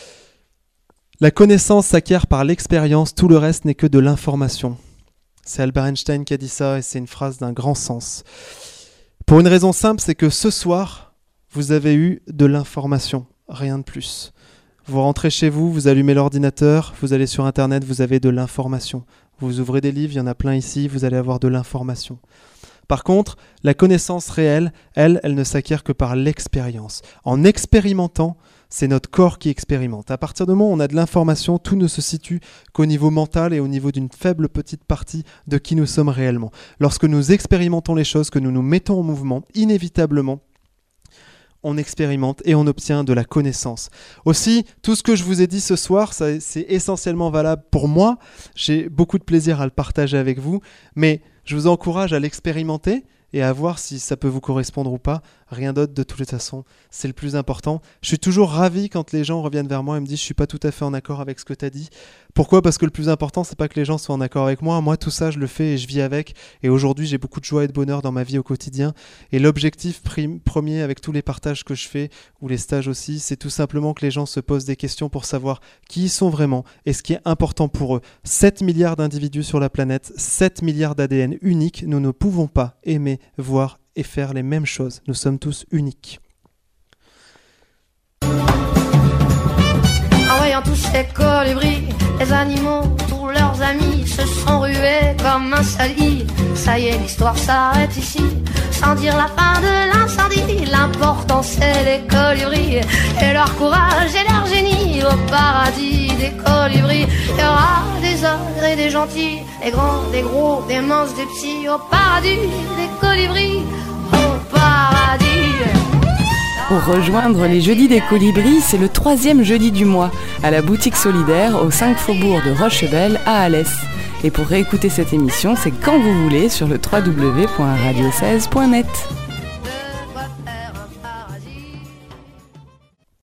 La connaissance s'acquiert par l'expérience, tout le reste n'est que de l'information. C'est Albert Einstein qui a dit ça et c'est une phrase d'un grand sens. Pour une raison simple, c'est que ce soir, vous avez eu de l'information, rien de plus. Vous rentrez chez vous, vous allumez l'ordinateur, vous allez sur Internet, vous avez de l'information. Vous ouvrez des livres, il y en a plein ici, vous allez avoir de l'information. Par contre, la connaissance réelle, elle ne s'acquiert que par l'expérience. En expérimentant, c'est notre corps qui expérimente. À partir du moment où on a de l'information, tout ne se situe qu'au niveau mental et au niveau d'une faible petite partie de qui nous sommes réellement. Lorsque nous expérimentons les choses, que nous nous mettons en mouvement, inévitablement, on expérimente et on obtient de la connaissance. Aussi, tout ce que je vous ai dit ce soir, c'est essentiellement valable pour moi. J'ai beaucoup de plaisir à le partager avec vous, mais je vous encourage à l'expérimenter et à voir si ça peut vous correspondre ou pas. Rien d'autre de toute façon, c'est le plus important. Je suis toujours ravi quand les gens reviennent vers moi et me disent « je suis pas tout à fait en accord avec ce que tu as dit ». Pourquoi ? Parce que le plus important, c'est pas que les gens soient en accord avec moi. Moi, tout ça, je le fais et je vis avec. Et aujourd'hui, j'ai beaucoup de joie et de bonheur dans ma vie au quotidien. Et l'objectif premier avec tous les partages que je fais, ou les stages aussi, c'est tout simplement que les gens se posent des questions pour savoir qui ils sont vraiment et ce qui est important pour eux. 7 milliards d'individus sur la planète, 7 milliards d'ADN uniques. Nous ne pouvons pas aimer, voir et faire les mêmes choses. Nous sommes tous uniques. En voyant tous ces colibris, les animaux, tous leurs amis se sont rués comme un sali. Ça y est, l'histoire s'arrête ici, sans dire la fin de l'incendie. L'important c'est les colibris et leur courage et leur génie. petits, au paradis des colibris. Il y aura des ogres et des gentils, des grands, des gros, des minces, des petits, au paradis des colibris, au paradis. Pour rejoindre les Jeudis des Colibris, c'est le 3e jeudi du mois, à la boutique solidaire au 5 faubourg de Rochebelle à Alès. Et pour réécouter cette émission, c'est quand vous voulez sur le www.radio16.net.